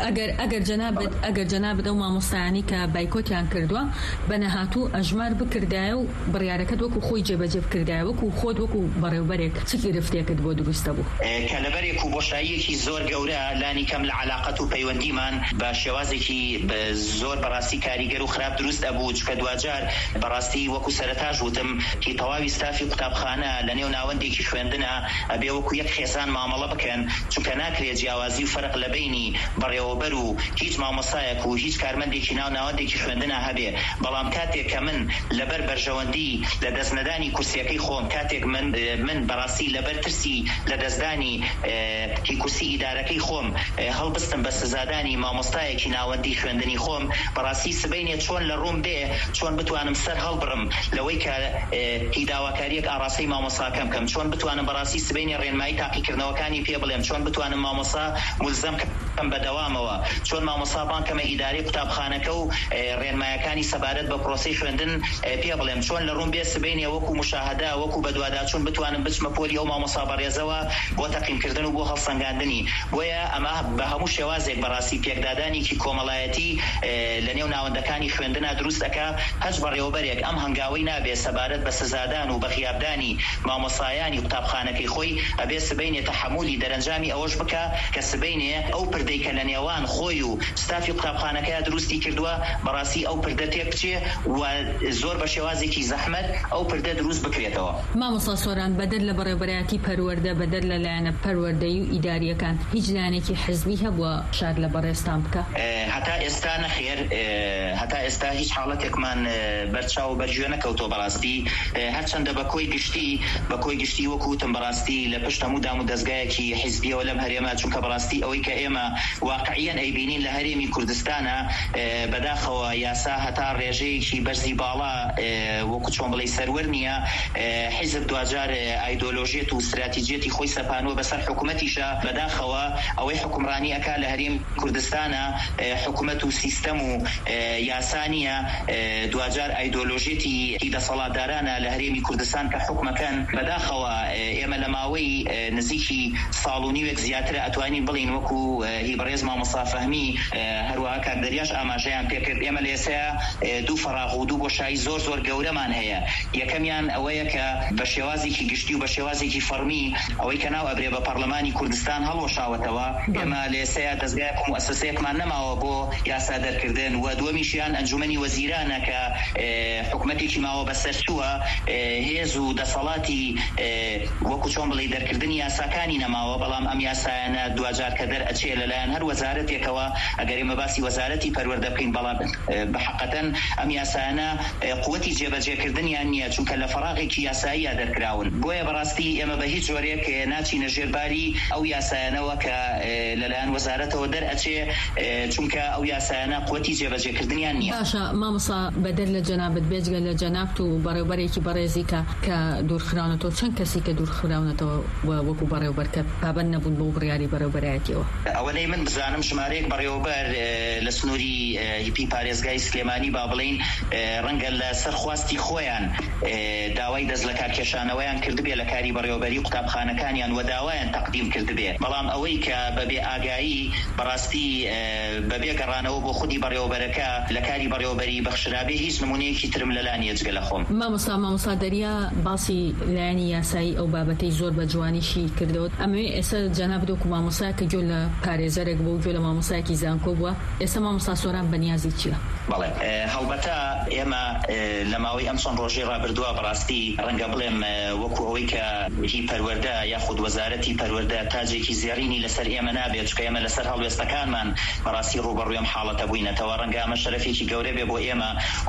ئەگەر جەنابەت ئەو مامۆستایانی کە بایکۆتیان کردووە بە نەهاتوو ئەژمار بکردایە و بڕیارەکەت وەکو خۆی جێبەجێ بکردایە وەکو خۆت وەکو بەڕێوەبەرێک چ گرفتێکت بۆ دروستە بوو؟ کە لەبەرێک و بۆشاییەکی زۆر گەورە لانی کەم لە علاقەت و پەیوەندیمان بە شێوازێکی زۆر بەڕاستی کاریگەر و خراپ دروست ئەبوو. چکە دوجار بەڕاستی وەکو سەرەتاش وتم هی تەواوی ستافی قوتابخانە لە نێو ناوەندێکی خوێندنە ئەبێ وەکو یەک خێزان مامەڵە بکەن چونکە ناکرێت جیاوازی و فەرق لە بینی بەڕێوەبەر و هیچ مامۆسایەک و هیچ کارمەندێکی ناوەندێکی خوێندنە هەبێ. بەڵام کاتێک کە من لەبەر بەرژەوەندی لە دەستنەدانی کورسیەکەی خۆم کاتێک من بەڕاستی لەبەر ترسی لە دەستدانی هی کورسی ئیدارەکەی خۆم هەڵبستم بە سزادانی مامۆستایەکی ناوەندی خوێندنی خۆم بەڕاستی سبەینێت چۆن لە ڕووم بێ چۆن بتوانم سەر هەڵبڕم لەوەی کە هی داواکاریەک ئاڕاستەی مامۆستاکەم بکەم، چۆن بتوانم بەڕاستی سبەینی ڕێنمایی تاقیکردنەوەکانی پێ بڵێم، چۆن بتوانم مامۆستا مولزەم کەم بەدەوامەوە، چۆن مامۆستا بانکەمە ئیدارەی قوتابخانەکە و ڕێنمایەکانی سەبارەت بە پرۆسەی خوێندن پێ بڵێم، چۆن لە ڕووم بێ سبەینێ وەکو مشاهدە وەکو بەدووادا چۆن بتوانم بچمە پۆلی ئەو مامۆستا بەڕێزەوە بۆ تەقیمکردن و بۆ هەڵسەنگاندنی. بۆیە ئەمە بە هەموو شێوازێک بەڕاستی پێکدادانێکی کۆمەڵایەتی لە نێو ناوەندەکانی خوێندنە دروست دەکا. هەچ بەڕێوەبەرێک ئەم هەنگاوەی نابێ سەبارەت بە سزادان و بە خیابدانی مامۆسایانی قوتابخانەکەی خۆی ئەبێ سبەینێ تەحمولی دەرەنجامی ئەوەش بکە کە سبەینێ ئەو پردەی کە لە نێوان خۆی و ستافی قوتابخانەکەی دروستی کردووە بەڕاستی ئەو پردە تێک بچێ و زۆر بە شێوازێکی زەحمەت ئەو پردە دروست بکرێتەوە. مامۆستا سۆران بەدەر لە بەڕێوەبەرایەتی پەروەردە بەدەر لە لایەنە پەروەردەیی و ئیداریەکان هیچ لایەنێکی حزبی هەبووە شار لە بەڕێستان بکە؟ هەتا ئێستا نەخێر، هەتا ئێستا هیچ حاڵەتێکمان بەرچاو و بەرژێ نەکەوتۆ بەڕاستی هەرچەندە بە کۆی گشتی وەکوتم بەڕاستی لە پشت هەموو دام و دەستگایەکی حیزبیەوە لەم هەرێمە چونکە بەڕاستی ئەوەی کە ئێمە واقعيا ئەیبینین لە هەرێمی کوردستانە بەداخەوە یاسا هەتا ڕێژەیەکی بەرزی باڵا وەکو چۆن بڵێ سەروەر نییە حیزب دوجار ئایدۆلۆژیەت و استراتیجێتی خۆی سەپانوە بەسەر حکوومەتیشە بەداخەوە ئەوەی حکومڕانی ئەکا لە هەرێمی کوردستانە حکوومەت و سیستەم و یاسانیە دوجار ئایدۆلۆژیەتی دەسەڵاتدارانە لە هەرێمی کوردستان کە حکومەکەن بەداخەوە ئێمە لە ماوەی نزیکی ساڵ و نیوێک زیاتر ئەتوانین بڵین وەکو هیبڕێز مامۆستا فەهمی هەروەها کاک دەریاش ئاماژەیان پێکرد ئێمە لە ئێستا دوو فەراغ و دوو بۆشایی زۆر گەورەمان هەیە یەکەمیان ئەوەیە کە بە شێوازێکی گشتی و بە شێوازێکی فەرمی ئەوەی کە ناو ئەبرێ بە پەرلەمانی کوردستان هەڵوەشاوەتەوە ئێمە لە ئێستا دەستگایەک و موسسەیەکمان نەماوە بۆ یاسا دەرکردن و دووەمیشیان ئەنجومەنی وەزیرانە کە حکوومەتێکی ماوە بەسەرچووە هێز و دەسەڵاتی وەکو چۆن بڵێ دەرکردنی یاساکانی نەماوە بەڵام ئەم یاسایانە دوجار کە دەرئەچێ لەلایەن هەر وەزارەتێکەوە ئەگەر ئێمە باسی وەزارەتی پەروەردە بکەین بەڵام بەحەقەتەن ئەم یاسایانە قووەتی جێبەجێکردنیان نییە چونکە لە فەراغێکی یاساییە دەرکراون بۆیە بەڕاستی ئێمە بە هیچ جۆرێک ناچینە ژێرباری ئەو یاسایانەوە کە لەلایەن وەزارەتەوە دەرئەچێ چونکە ئەو یاسایانە قووەتی جێبەجێکردنیان نییە. باشە مامۆستا بەدەر لە جەنابەت بێجگە لە جەنابەت و بەڕێوەبەرێکی بەڕێزی کە دوورخراونەتەوە چەند کەسی کە دوورخراونەتەوە وەکو بەڕێوەبەر کە پابەند نەبوون بۆ بڕیاری بەڕێوەبەرایەتیەوە ئەوەی من بزانم ژمارەیەک بەڕێوەبەر لە سنووری هیپی پارێزگای سلێمانی با بڵین ڕەنگە لە سەرخواستی خۆیان داوای دەست لە کارکێشانەوەیان کردبێ لە کاری بەڕێوەبەری قوتابخانەکانیان و داوایان تەقدیم کردبێ بەڵام ئەوەی کە بەبێ ئاگایی بەڕاستی بەبێ گەڕانەوە بۆ خودی بەڕێوەبەرەکە لە کاری بەڕێوەبەری بەخشرابێ هیچ نمونەیەکی ترم لەلانی جگە لە خۆم. مامۆستا دەریا باسی لایەنی یاسایی ئەو بابەتەی زۆر بە جوانیشی کردەوە ئەمەوێ ئێستا جەنابەت وەکو مامۆستا کە گوێ لە پارێزەرێک بوو گوێ لە مامۆستایەکی زانکۆ بووە ئێستا مامۆستا سۆران بەنیازی چییە؟ بەڵێ هەڵبەتە ئێمە لە ماوەی ئەم چەند ڕۆژەی ڕابردووە بەڕاستی ڕەنگە بڵێم وەکو ئەوەی کە هی پەروەردە یاخود وەزارەتی پەروەردە تاجێکی زێڕینی لەسەر ئێمە نابێت چکە ئێمە لەسەر هەڵوێستەکانمان بەڕاستی ڕوبەڕووی حاڵەتە بووینەتەوە ڕەنگە ئەمە شەرەفێکی گەورە بێ بۆ ئێمە و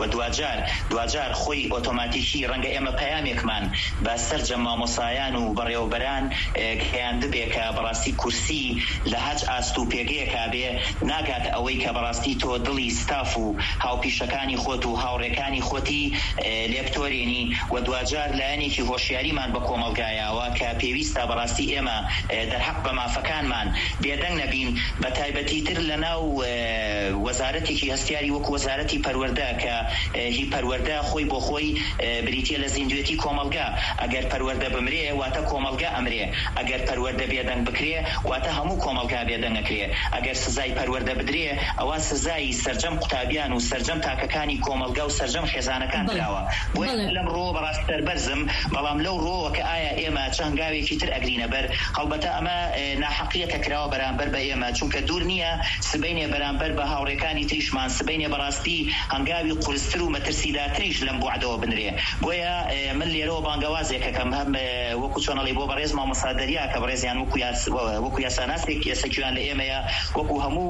دوجار خۆی ئۆتۆماتیکی ڕەنگە ئێمە پەیامێکمان بە سەرجەم مامۆسایان و بەڕێوەبەران کەیان دەبێ کە بەڕاستی کورسی لە هەج ئاست و پێگەیەکا بێ ناگات ئەوەی کە بەڕاستی تۆ دڵی ستاف و هاوپیشەکانی خۆت و هاوڕێکانی خۆتی لێبتۆرێنی و دوجار لایەنێکی هۆشیاریمان بە کۆمەڵگایەوە کە پێویستە بەڕاستی ئێمە دەرحەق بە مافەکانمان بێدەنگ نەبین بە تایبەتی تر لەناو وەزارەتێکی هەستیاری وەکو وەزارەتی پەروەردە کە هی پەروەردە خۆی بۆ خۆی بریتیە لە زیندوێتی کۆمەڵگا ئەگەر پەروەردە بمرێ واتە کۆمەڵگا ئەمرێ ئەگەر پەروەردە بێدەنگ بکرێ واتە هەموو کۆمەڵگا بێدەنگ ئەکرێ ئەگەر سزای پەروەردە بدرێ ئەوە سزای سەرجەم قوتابیان و سەرجەم تاکەکانی کۆمەڵگا و سەرجەم خێزانەکان دراوە بۆیە لەم ڕۆ بەڕاستی دەربەرزم بەڵام لەو ڕۆوە کە ئایا ئێمە چەنگاوێکی تر ئەگرینە بەر هەڵبەتە ئەمە ناحەقیەتە کراوە بەرامبەر بە ئێمە چونکە دوور نییە سبەینێ بەرامبەر بە هاوڕێکانی تریشمان سبەینێ بەڕاستی هەنگاوی قورستر و مەترسیداتریش لەم بوعدەوە بنرێ بۆیە من لێرەوە بانگەوازێکەکەم هەم وەکو چۆنەڵی بۆ بەڕێز مامۆستا دەریا کە بەڕێزیان وەکو یاساناسێک ئێسەکیان لە ئێمەیە وەکو هەموو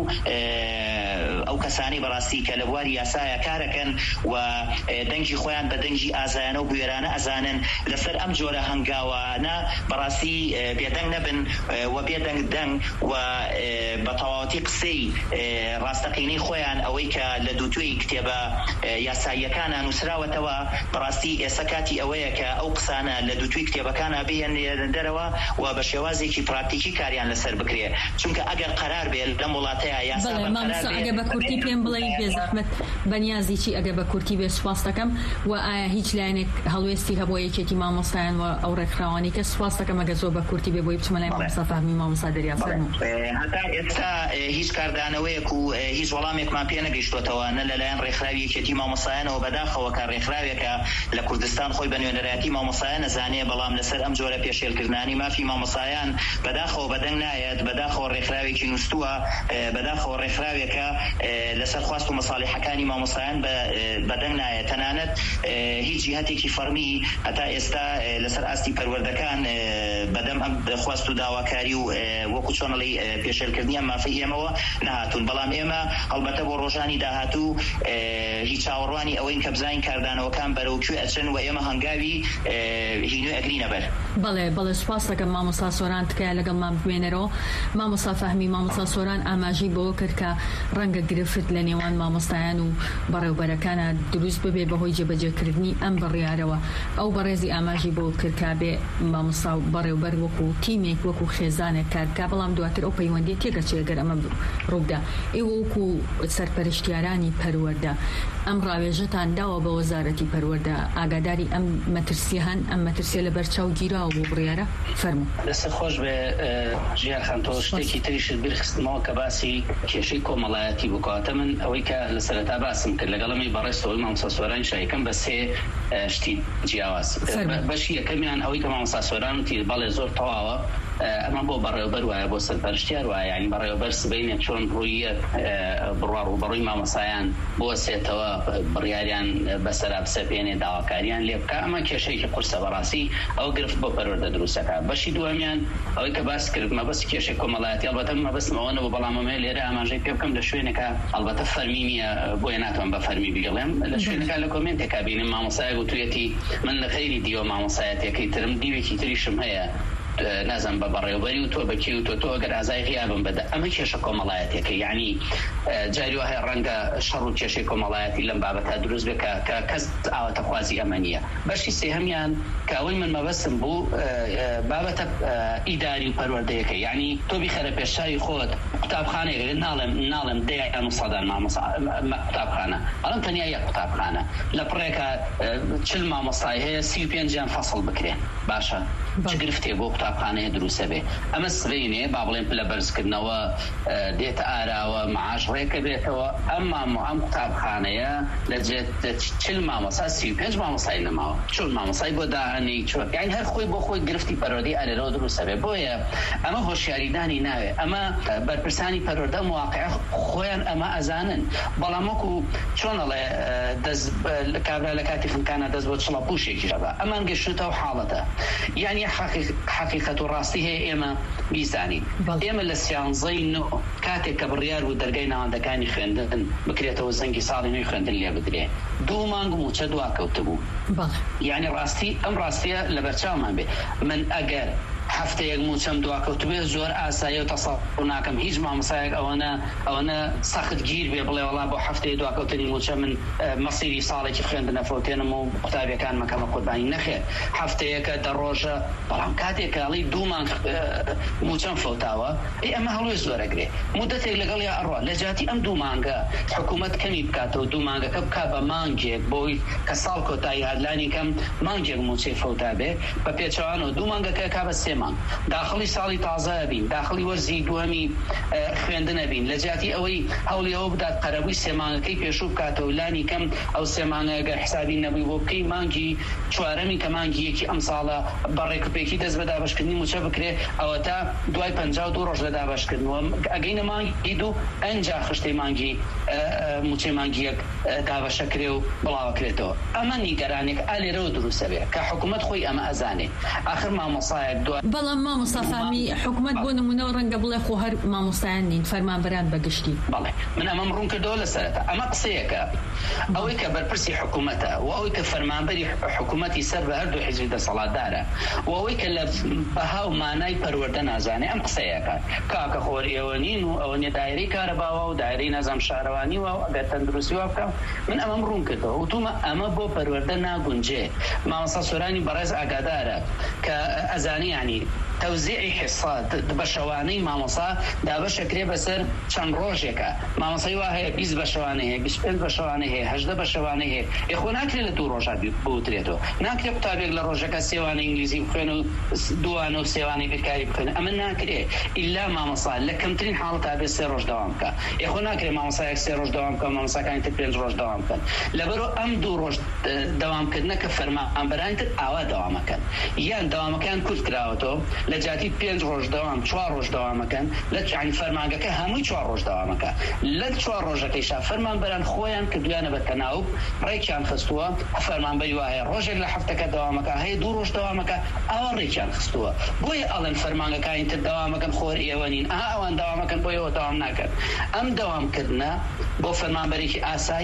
ئەو کەسانی بەڕاستی کە لە بواری یاسایە کارەکەن و دەنگی خۆیان بە دەنگی ئازایانە و بوێرانە ئەزانن لەسەر ئەم جۆرە هەنگاوانە بەڕاستی بێدەنگ نەبن و بێدەنگ دەنگ و بە تەواوەتی قسەی ڕاستەقینەی خۆیان ئەوەی کە لە دووتوێی کتێبە یاساییەکانە نووسراوەتەوە بەڕاستی ئێستا کاتی ئەوەیە کە ئەو قسانە لە دووتوی کتێبەکانە بهێنن دەرەوە و بە شێوازێکی پراکتیکی کاریان لەسەر بکرێ چونکە ئەگەر قەرار بێت لەم وڵاتەیە یاسا ئەگە بە کورتی پێم بڵێ بێزەحمەت بەنیازی چی ئەگە بە کورتی بێ سوپاس دەکەم و ئایا هیچ لایەنێک هەڵوێستی هەبووە یەکێکی مامۆستایان و ئەو ڕێکخراوانی کە سوپاس دەکەم ئەگە زۆر بە کورتی بێ بۆی بچمە لای مامۆستا فەهمی مامۆستا دەریا فەرموو هەتا ئێستا هیچ کاردانەوەیەک و هیچ وەڵامێکمان پێ نەگەیشتوتەوە نە لەلایەن ڕێکخراوی یەکێتی مامۆستایانەوە بەداخەوە کە ڕێکخراوێکە لە کوردستان خۆی بە نوێنەرایەتی مامۆستایان نەزانێ بەڵام لەسەر ئەم جۆرە پێشێلکردنانی مافی مامۆستایان بەداخەوە بەدەنگ نایەت بەداخەوە ڕێکخراوێکی نووسووە بەداخەوە ڕێکخراوێکە لەسەر خواست و مەساڵحەکانی مامۆستایان بەدەنگ نایەت تەنانەت هیچ جیهەتێکی فەرمی هەتا ئێستا لەسەر ئاستی پەروەردەکان بەدەم ئەم خواست و داواکاری و وەکو چۆنەڵی پێشێلکردنی ئەم مافی ئێمەوە نهاتون بەڵام ئێمە هەڵبەتە بۆ ڕۆژانی داهاتوو هیچ چاوەڕوانی ئەوەین کە بزانین کاردانەوەکان بەرەوکوێ ئەچن و ئێمە هەنگاوی هینوی ئەگرینە بەر. بەڵێ سوپاس دەکەم مامۆستا سۆران تکایە لەگەڵ مام بمێنەرەوە مامۆستا فەهمی بەردەوامی مامۆستا سۆران ئاماژی بەوە کرد کە ڕەنگە گرفت لە نێوان مامۆستایان و بەڕێوەبەرەکانە دروست ببێ بەهۆی جێبەجێکردنی ئەم بڕیارەوە. ئەو بەڕێزی ئاماژی بۆ کرد کا بێ مامۆستا و بەڕێوەبەر وەکو تیمێک وەکو خێزانێک کارکا، بەڵام دواتر ئەو پەیوەندی تێگەچێت گەر ئەمە ڕووبدا. ئێوە وەکو سەرپەرشتیارانی پەروەردە ئەم ڕاوێژەتان داوە بە وەزارەتی پەروەردە ئاگاداری ئەم مەترسیە هەن، ئەم مەترسیە لە بەرچاو گیراوە بۆ بڕیارە؟ فەرموو. دەست خۆش بێ ژیان خان، تۆ شتێکی تریشت بیرخستمەوە کە باسی کێشەی کۆمەڵایەتی بکاتە. من ئەوەی کە لە سەرەتا باسم کرد لەگەڵەمی بەڕێستەوەی مامۆستا سۆران شایەکەم بە سێ شتی جیاواز. بەشی یەکەمیان ئەوەی کە مامۆستا سۆران وتی بەڵێ زۆر تەواوە، ئەمە بۆ بەڕێوەبەر وایە، بۆ سەرپەرشتیار وایە، ینی بەڕێوەبەر سبەینێک چۆن ڕوویە بڕوا ڕوبەڕووی مامۆسایان بۆ سێتەوە بڕیاریان بەسەرا بسەپێنێ داواکاریان لێ بکە. ئەمە کێشەیەکی قورسە بەڕاستی ئەو گرفت بۆ پەروەردە دروستەکە. بەشی دووەمیان ئەوەی کە باس کرد مەبەستی کێشەی کۆمەڵایەتی، ئەلبەتە مەبەستم ئەوە نەبوو، بەڵام ئەمە لێرە ئاماژەی پێ بکەم لە شوێنێکە ئەلبەتە فەرمی نییە بۆیە ناتوان بە فەرمی بگەڵێم، لە شوێنێکە لە کۆمنتێکا بینم مامۆسایەک وتوێتی من لە خەیری دیوە مامۆسایەتێکی ترم دیوێکی تریشم هەیە نازم بە بەڕێوەبەری و تۆ بەکی و تۆ ئەگەر ئازای غیابم بەدە. ئەمە کێشە کۆمەڵایەتێکە، یعنی جاری وهەیە ڕەنگە شەڕ و کێشەی کۆمەڵایەتی لەم بابەتە دروست بێ کە کەس ئاوەتە خوازی ئەمە نییە. بەشی سێهەمیان کە ئەوەی من مەبەستم بوو بابەتە ئیداری و پەروەردەیەکە، یعنی تۆ بیخەرە پێشاوی خۆت قوتابخانەیەک، ناڵێم دەیان و سەدان قوتابخانە، بەڵام تەنیا یەک قوتابخانە لە پڕێکە 40 مامۆستای هەیە، 35 فەسڵ بکرێن، باشە چ گرفتێ بۆ قوتابخانەیە دروستە بێ. ئەمە سبەینێ با بڵێن پلە بەرزکردنەوە دێتە ئاراوە معاش ڕێکە بێتەوە. ئەم قوتابخانەیە لە 40 مامۆستا 35 مامۆستای نەماوە، چۆن مامۆستای بۆ داهەنی چۆن، یعنی هەر خۆی بۆ خۆی گرفتی پەروەردەی ئارێرەوە دروستە بێ. بۆیە ئەمە هۆشیاریدانی ناوێ، ئەمە بەرپرسانی پەروەردە مواقع خۆیان ئەمە ئەزانن، بەڵام وەکو چۆنەڵێ کابرا لە کاتی خنکانە دەست بۆ چڵە پوشێکی شەبە، ئەمان گەشتەوە حاڵەتە. یعنی حقیقەت و ڕاستی هەیە ئێمە بیزانین. ئێمە لە 11 کاتێک کە بڕیار بوو دەرگای ناوەندەکانی خوێندن بکرێتەوە زەنگی ساڵی نوێی خوێندن لێ بدرێ، 2 مانگ و موچە دواکەوتە بوو. یعنی ڕاستی ئەم ڕاستیە لە بەرچاومان بێ. من ئەگەر هەفتەیەک موچەم دواکەوت بێ زۆر ئاسایی و تەسەڵ ناکەم، هیچ مامۆسایەک ئەوەنە سەخت گیر بێ بڵێ وەڵا بۆ هەفتەیە دواکەوتنی موچە من مەسیری ساڵێکی خوێندنە فۆتێنم و قوتابیەکان مەکەمە قوربانی نەخێر، هەفتەیەکە دەڕۆژە، بەڵام کاتێکاڵی 2 مانگ موچەم فۆتاوە ئەمە هەڵوێ زۆرەگرێ، مودەتێک لەگەڵ یا ئەڕوا لە جاتی ئەم 2 مانگە حکوومەت کەمی بکاتەوە، 2 مانگەکە بکا بە مانگێک بۆی کە ساڵ کۆتایی هەدلانی کەم مانگێک موچەی فۆتا بێ بە پێچەوانەوە 2 مانگەکە کا بە 3 مانگ، داخلی ساڵی تازە بین، داخلی وەرزی دووەمی خوێندنە بین، لە جاتی ئەوەی هەوڵی ئەوە بدات قەرەبووی 3 مانگەکەی پێشوو بکاتەوە لانی کەم ئەو 3 مانگەگەر حسابی نەبووی بۆ بکەی مانگی 4می کە مانگی یەکی ئەم ساڵە بەڕێکوپێکی دەست بە دابەشکردنی موچە بکرێ، ئەوە تا دوای 52 ڕۆژ لە دابەشکردنەوە ئەگەینە مانگی 2 ئەنجا خشتەی مانگی موچەی مانگی یەک دابەشەکرێ و بڵاوەکرێتەوە. ئەمە نیگەرانێک ئالێرەوە دروستە بێ کە حکوومەت خۆی ئەمە ئەزانێ. آخر مامۆسایەک دوای بەڵام مامۆستا فەرمی حکوومەت بۆ نمونەوە ڕەنگە بڵێ خۆ هەر مامۆستایان نین، فەرمانبەران بەگشتی. بەڵێ من ئەمەم ڕوون کردەوە لەسەرەتا. ئەمە قسەیەکە، ئەوەی کە بەرپرسی حکوومەتە و ئەوەی کە فەرمانبەری حکوومەتی سەر بە هەردوو حیزبی دەسەڵاتدارە و ئەوەی کە لە بەها و مانای پەروەردە نازانێ ئەم قسەیەکە کاکە خۆر ئێوە نین و ئەوە نیە دایرەی کارەباوە و دایرەی نەزام شارەوانی و ئەگەر تەندروستی وا بکەم. من ئەمەم ڕوون کردەوە وتومە ئەمە بۆ پەروەردە ناگونجێ. مامۆستا سۆرانی بەڕێز ئاگادارە کە ئەزانی ینی تەوزیعی حیسات بە شەوانەی مامۆستا دابەشەکرێ بەسەر چەند ڕۆژێکە. مامۆستای وا هەیە 20 بە شەوانە هەیە، 25 بە شەوانە هەیە، 18 بە شەوانە هەیە. ئێخۆ ناکرێت لە 2 ڕۆژە بوترێتەوە، ناکرێت قوتابێک لە ڕۆژەکە 3 وانە ئینگلیزی بخوێن و 2 و 3 وانەی بیرکاری بخوێن. ئەمە ناکرێت ئیلا مامۆستا لە کەمترین حاڵەتە بێت 3 ڕۆژ دەوام بکە. ئێخۆ ناکرێت مامۆستایەک 3 ڕۆژ دەوام بکە، مامۆستاکانی تر 5 ڕۆژ دەوام بکەن. لەبەرەوە ئەم 2 ڕۆژ دەوامکردنە کە فەرمانبەرانی تر ئاوا دەوامەکەن، یان دەوامەکان کورت کراوەتەوە لە جاتی 5 ڕۆژ دەوام 4 ڕۆژ دەوامەکەن، لە ینی فەرمانگەکە هەمووی 4 ڕۆژ دەوامەکە. لە 4 ڕۆژەکەیشا فەرمانبەران خۆیان کردویانە بە تەناوب ڕێکیان خستووە. فەرمانبەری وا هەیە ڕۆژێک لە هەفتەکە دەوامەکە هەیە 2 ڕۆژ دەوامەکە، ئەوە ڕێکیان خستووە. بۆیە ئەڵێن فەرمانگەکانی تر دەوامەکەن خۆر ئێوە نین، ئەوان دەوامەکەن بۆ ئێوە دەوام ناکەن. ئەم دەوامکردنە بۆ فەرمانبەرێکی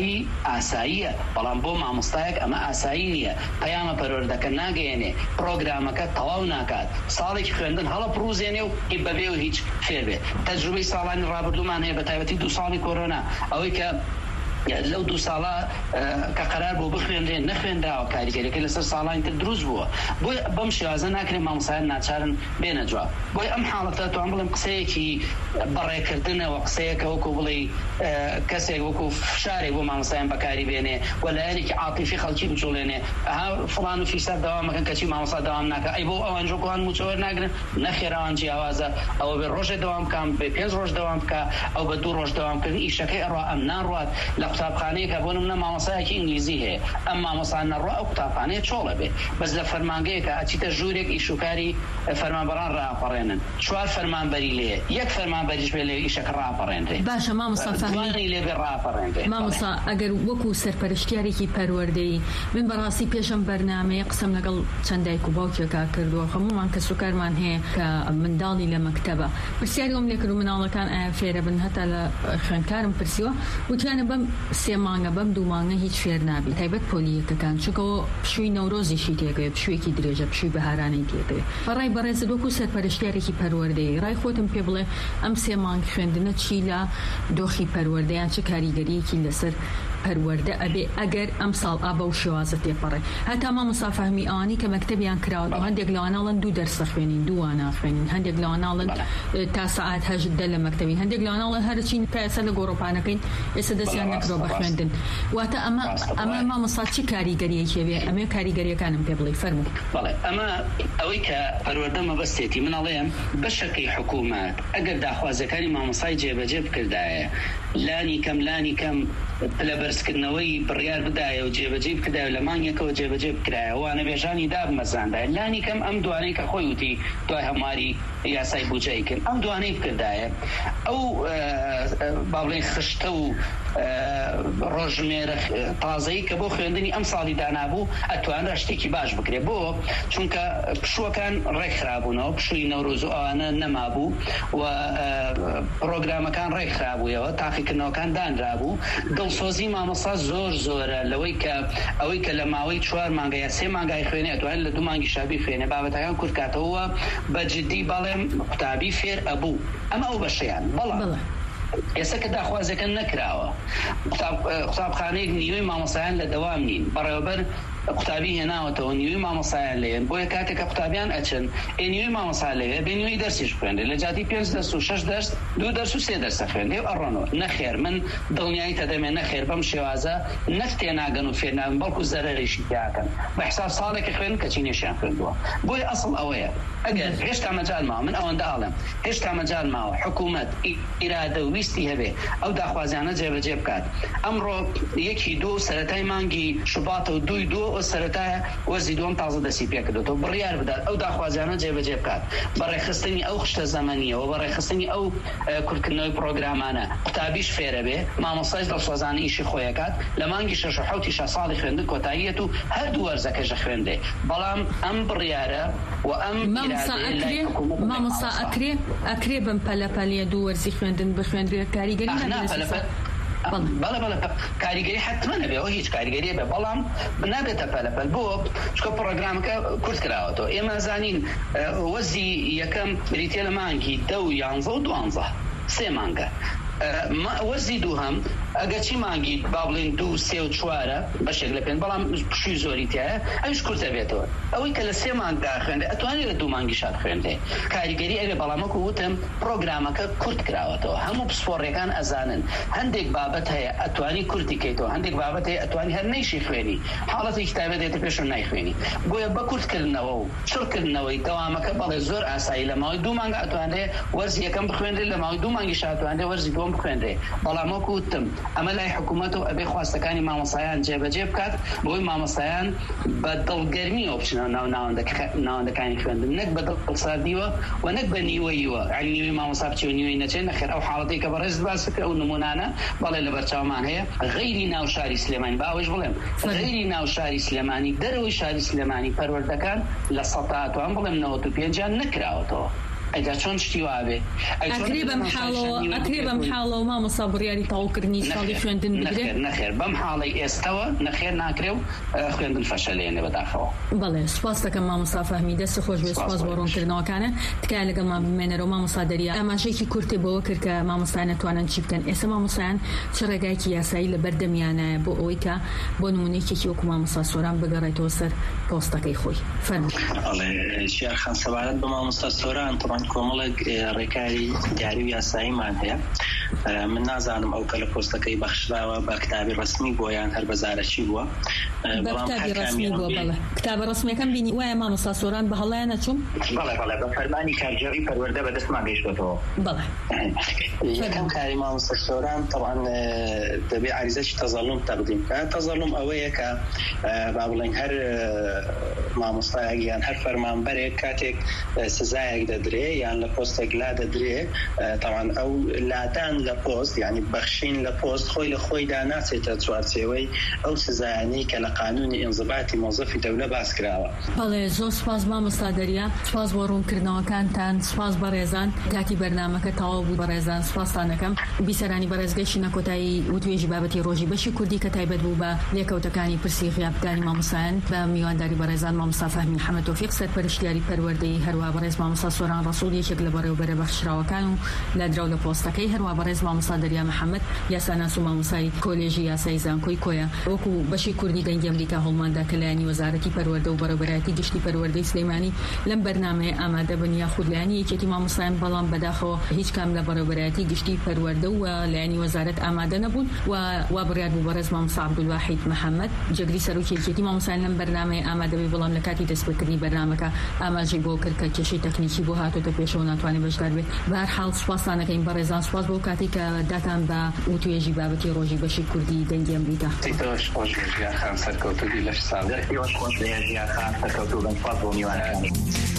ئاساییە بەڵام بۆ مامۆستایەک ئەمە ئاسایی نییە پەیامە پەروەردەکە ناگەیەنێ پرۆگرامەکە تەواو ناکات ساڵێکی خوێندن هەڵە پروزێنێ و بەبێ و هیچ فێر بێت تەجروبەی ساڵانی ڕابردوومان هەیە بە تایبەتی 2 ساڵی کۆرۆنا ئەوەی کە لەو 2 ساڵە کە قەرار بۆ بخوێندرێن نەخوێندراوە کاریگەریەکە لەسەر ساڵانی تر دروست بووە بۆی بەم شێوازە ناکرێت مامۆستایان ناچارن بێنە جواب بۆی ئەم حاڵەتە توان بڵێم قسەیەکی بەڕێکردنەوە قسەیەکە وەکو بڵێ کەسێک وەکو فشارێک بۆ مامۆستایان بەکاری بێنێ و لایەنێکی عاتیفی خەڵکی بجوڵێنێ فڵان و فیسار داوامەکەن کەچی مامۆستا داوام ناکە ئەی بۆ ئەوان ژۆکوان موچەوە ناگرن نەخێر ئەوان جیاوازە ئەوە بێ ڕۆژێ دەوام بکەم بێ 5 ڕۆژ دەوام بکە ئەو بە 2 ڕۆژ دەوامکردن ئیشەکەی ئەڕوا ئەم ناڕوات لە قوتابخانەیەکە بۆ نمونە مامۆستایەکی ئینگلیزی هەیە ئەم مامۆستا نەڕوا ئەو قوتابخانەیە چۆڵە بێ بەس لە فەرمانگەیەکە ئەچیتە ژوورێک ئیشوکاری فەرمانبەران ڕاپەڕێنن 4 فەرمانبەری لێ یەک فەرمانبەریش بێ لێ ئیشەکە ڕاپەڕێنرێ باشە مامۆستا فەرمانی لێ بێ ڕاپەڕێنرێ مامۆستا ئەگەر وەکو سەرپەرشتیارێکی پەروەردەی من بەڕاستی پێشم بەرنامەیە قسەم لەگەڵ چەند دایک و باوکێکا کردووە هەمومان کەس و کارمان هەیە کە منداڵی لە مەکتەبە پرسیاری ئەوم لێ کرد و مناڵەکان ئایا فێرە بن هەتا لە خوێندکارم پرسیوە وتیانە بەم 3 مانگە بەم 2 مانگە هیچ فێر نابی تایبەت پۆلیەکەکان چونکەوە پشووی نەورۆزیشی تێگەوێ پشوویەکی درێژە پشووی بەهارانەی تێگەوێ بەڕای بەڕێزت وەکو سەرپەرشتیارێکی پەروەردەی ڕای خۆتم پێ بڵێ ئەم 3 مانگ خوێندنە چی لە دۆخی پەروەردەیان چه کاریگەریەکی لەسەر پەروەردە ئەبێ ئەگەر ئەم ساڵ ئابە و شێوازە تێپەڕێ هەتا مامۆستا فەهمی ئەوانی کە مەکتەبیان کراوە هەندێک لەواناڵن 2 دەرس خوێنین 2 ناخوێنین هەندێک لەواناڵن تا سەعات 8 لە مەکتەبین هەندێک لەواناڵن هەرچین پایسە لە گۆڕۆپانەکەین ئێستا دەستیان نەکرۆ بە خوێندن واتە ئەمە مامۆستا چی کاریگەریەکی بێ ئەمێ کاریگەریەکانم پێ بڵێ فەرموو بەڵێ ئەمە ئەوەی کە پەروەردە مەبەستێتی منەڵێم بەشەکەی حکوومەت ئەگەر داخوازەکانی مامۆستای جێبەجێ بکردایە لانی کەم لە بەرزکردنەوەی بڕیار بدایە و جێبەجێ بکردایە و لە مانگێکەوە جێبەجێ بکرایە وانە بێژانی دابمەزاندایە لانی کەم ئەم دوانەی کە خۆی وتی دوای هەماری یاسای بودجەی کرد ئەم دوانەی بکردایە ئەو با بڵێن خشتە و ڕۆژمێرە تازەیی کە بۆ خوێندنی ئەم ساڵی دانابوو ئەتوانرا شتێکی باش بکرێ بۆ چونکە پشووەکان ڕێکخرابوونەوە پشووی نەورۆز و ئەوانە نەمابوو و پرۆگرامەکان ڕێکخرابوویەوە تاقیکردنەوەکان دانرابوو دڵسۆزی مامۆستا زۆرە ئەوەی کە لە ماوەی 4 مانگە یا 3 مانگای خوێنێ ئەتوانێت لە 2 مانگی شابی خوێنێ بابەتەکان کورتکاتەوە بە جددی بەڵێم قوتابی فێر ئەبوو ئەمە ئەو بەشەیان بەڵام ئێستا کە داخوازەکە نەکراوە قوتابخانەیەک نیوەی مامۆستایان لە دەوام نین بەڕێوەبەر قوتابی هێناوەتەوە نیوەی مامۆستایان لێن بۆیە کاتێککە قوتابیان ئەچن نیوەی مامۆستا لەوێ بێ نیوەی دەرسیش خوێندێ لە جاتی 5 دەرس و 6 دەرس 2 دەرس و 3 دەرسە خوێندێ و ئەڕۆنەوە نەخێر من دڵنیایی تەدەمێ نەخێر بەم شێوازە نەک تێناگەن و فێرناگەن بەڵکو زەرەرێکی تیاکەن بە حساب ساڵێکی خوێن کە چینێشیان خوێندووە بۆی ئەسڵ ئەوەیە ئەگەر هێشتا مەجال ماوە من ئەوەندە ئاڵم هێشتا مەجال ماوە حکوومەت ئیرادە و ویستی هەبێ ئەو داخوازیانە جێبەجێ بکات ئەمڕۆ 1-2 سەرەتای مانگی شوباتە و 2 سەرەتایە وەرزی دووەم تازە دەسی پێکردێتەوە بڕیار بدات ئەو داخوازیانە جێبەجێ بکات بەڕێخستنی ئەو خشتە زەمەنیەوە بەڕێخستنی ئەو کورتکردنەوەی پرۆگرامانە قوتابیش فێرە بێ مامۆستایش دڵسۆزانە ئیشی خۆیەکات لە مانگی 6 و 7 ساڵی خوێندن کۆتاییەت و هەردوو وەرزەکەژە خوێندێ بەڵام ئەم بڕیارە و ئەم مامۆستا ئەکرێ بم پەلەپەلیە 2 وەرزی خوێندن بخوێندرێت کاریگەری بەڵێ کاریگەری حتممە نەبێەوە هیچ کاریگەریە بێ بەڵام نابێتە پەلەپەل بۆ چکە پرۆگرامەکە کورت کراوەتەوە ئێمە زانین وەزی یەکەم بریتێ لە مانگی 10 و 11 و 12 3 مانگە وەزی دووهەم ئەگە چی مانگی با بڵێن 2 3 و 4 بەشێک لە پێن بەڵام پشووی زۆری تایە ئەوش کورتە بێتەوە ئەوەی کە لە 3 مانگدا خوێندێ ئەتوانێت لە 2 مانگی شاد خوێندێ کاریگەری ئەوێ بەڵامەکو وتم پرۆگرامەکە کورت کراوەتەوە هەموو پسپۆڕیەکان ئەزانن هەندێک بابەت هەیە ئەتوانی کورتی کەیتەوە هەندێک بابەت هەیە ئەتوانی هەر نەیشی خوێنی حاڵەتی کتابێت دێتە پێشون نایخوێنی بۆیە بە کورتکردنەوە و چڕکردنەوەی دەوامەکە بەڵێ زۆر ئاسایی لە ماوەی 2 مانگە ئەتوانێت وەرزی یەکەم بخوێندێت لە ماوەی 2 مانگی شاد ئەتوانێت وەرزی دووەم بخوێندێ بەڵام وەکو وتم ئەمە لای حکوومەتەوە ئەبێ خواستەکانی مامۆستایان جێبەجێ بکات بۆی مامۆستایان بە دڵگەرمیەوە بچنەوە ناوەندەکانی خوێندن نەک بە دڵساردیوە و نەک بە نیوەییوە نیوەی مامۆستا بچێ و نیوەی نەچێت نەخێر ئەو حاڵەتی کە بەڕێز باس کرد ئەو نمونانە بەڵێ لە بەرچاومان هەیە غەیری ناو شاری سلێمانی باوەش بڵێم غەیری ناو شاری سلێمانی دەرەوەی شاری سلێمانی پەروەردەکان لە 100 توان بڵێم 95 نەکراوەتەوە ئەگەر چۆن شتی وابێ ئەکرێ بەم حاڵەوە مامۆستا بڕیاری تەواوکردنی ساڵی خوێندن بگرێت؟ نەخێر بەم حاڵەی ئێستەوە نەخێر ناکرێ و خوێندن فەشەلێنێ بەداخەوە. بەڵێ سوپاس دەکەم مامۆستا فەهمی، دەست خۆش بێ، سوپاس بۆ ڕوونکردنەوەکانە. تکایە لەگەڵمان بمێنەرەوە مامۆستا دەریا. ئاماژەیەکی کورتێ بەوە کرد کە مامۆستایان نەتوانن چی بکەن. ئێستا مامۆستایان چ ڕێگایەکی یاسایی لە بەردەمیانایە بۆ ئەوەی کە بۆ نمونەیەکێکی وەکو مامۆستا سۆران بگەڕێتەوە سەر پۆستەکەی خۆی؟ فەرمووی. ژیارخان سەبارەت بە مامۆستا سۆران طبعاً کۆمەڵێک ڕێکاری دیاری و یاساییمان هەیە. من نازانم ئەو کە لە پۆستەکەی بەخشراوە بە کتابی ڕسمی بووە یان هەر بەزارەکی بووە. کتابی ڕسمی بووە. بەڵێ کتابە ڕسمیەکەم بینی وایە مامۆستا سۆران بە هەڵەیە نەچوم؟ بەڵێ بە فەرمانی کارژێڕی پەروەردە بەدەستمان گەیشتوەوە. بەڵێ یەکەم کاری مامۆستا سۆران طبعاً دەبێ عریزەی تەزەڵوم تەقدیم بکات. تەزەڵوم ئەوەیە کە با بڵێن هەر مامۆستایەک یان هەر فەرمانبەرێک کاتێک سزایەک دەدرێ یان لە پۆستێک لا دەدرێ، طبعاً ئەو لادان لە پۆست یعنی بەخشین لە پۆست خۆی لە خۆیدا ناچێتە چوارچێوەی ئەو سزایانەی کە لە قانونی ئینضباطی مۆزەفی دەولە باس کراوە. بەڵێ زۆر سپاس مامۆستا دەریا، سپاس بۆ ڕوونکردنەوەکانتان، سپاس بەڕێزان. کاتی بەرنامەکە تەواو بوو بەڕێزان، سپاستانەکەم. بیسەرانی بەڕێزگەشتە کۆتایی وتوێژی بابەتی ڕۆژی بەشی کوردی کە تایبەت بوو بە لێکەوتەکانی پرسی غیابدانی مامۆستایان بە میوانداری بەڕێزان مامۆستا فەهمی محەممەد تۆفیق سەرپەرشتیاری پەروەردەی، هەروە بەڕێز مامۆستا سۆران ڕەسوول یەکێک لە بەڕێوەبەرە بەخشراوەکان و لە درەو لە پۆستەکەی، هەروە بەڕێز مامۆستا دەریا محەممەد یاساناس و مامۆستای کۆلێژی یاسای زانکۆی کۆیە وەکو بەشی کوردی دەنگی ئەمریکا هەوڵماندا کە لایەنی وەزارەتی پەروەردە و بەڕێوەبەرایەتی گشتی پەروەردەی سلەیمانی لەم بەرنامەیە ئامادە بن یاخود لایەنی یەکێتی مامۆستایان، بەڵام بەداخەوە هیچ کام لە بەڕێوەبەرایەتی گشتی پەروەردە و لایەنی وەزارەت ئامادە نەبوون و بڕیار بوو بەڕێز مامۆستا عەبدولواحید محەممەد جگری سەرۆکی یەکێتی مامۆستایان لەم بەرنامەیە ئامادە بێ، بەڵام لە کاتی دەستپێکردنی بەرنامەکە ئاماژەی بۆ کرد کە کێشەی تەکنیکی بۆ هاتوۆتە پێشەوە ناتوانێت بەشدار بێت. بەهەرحاڵ سوپاسانەکەین بەڕێزان، سوپاس بۆ کاتی کە داتان بە وتوێژی بابەتی ڕۆژی بەشی کوردی دەنگی ئەمریکا. خۆش ژیارخان سەرکەوتوبی لەش ساڵ. خۆش ژیارخان سەرکەوتوبن، سپاس بۆ میوانەکانی.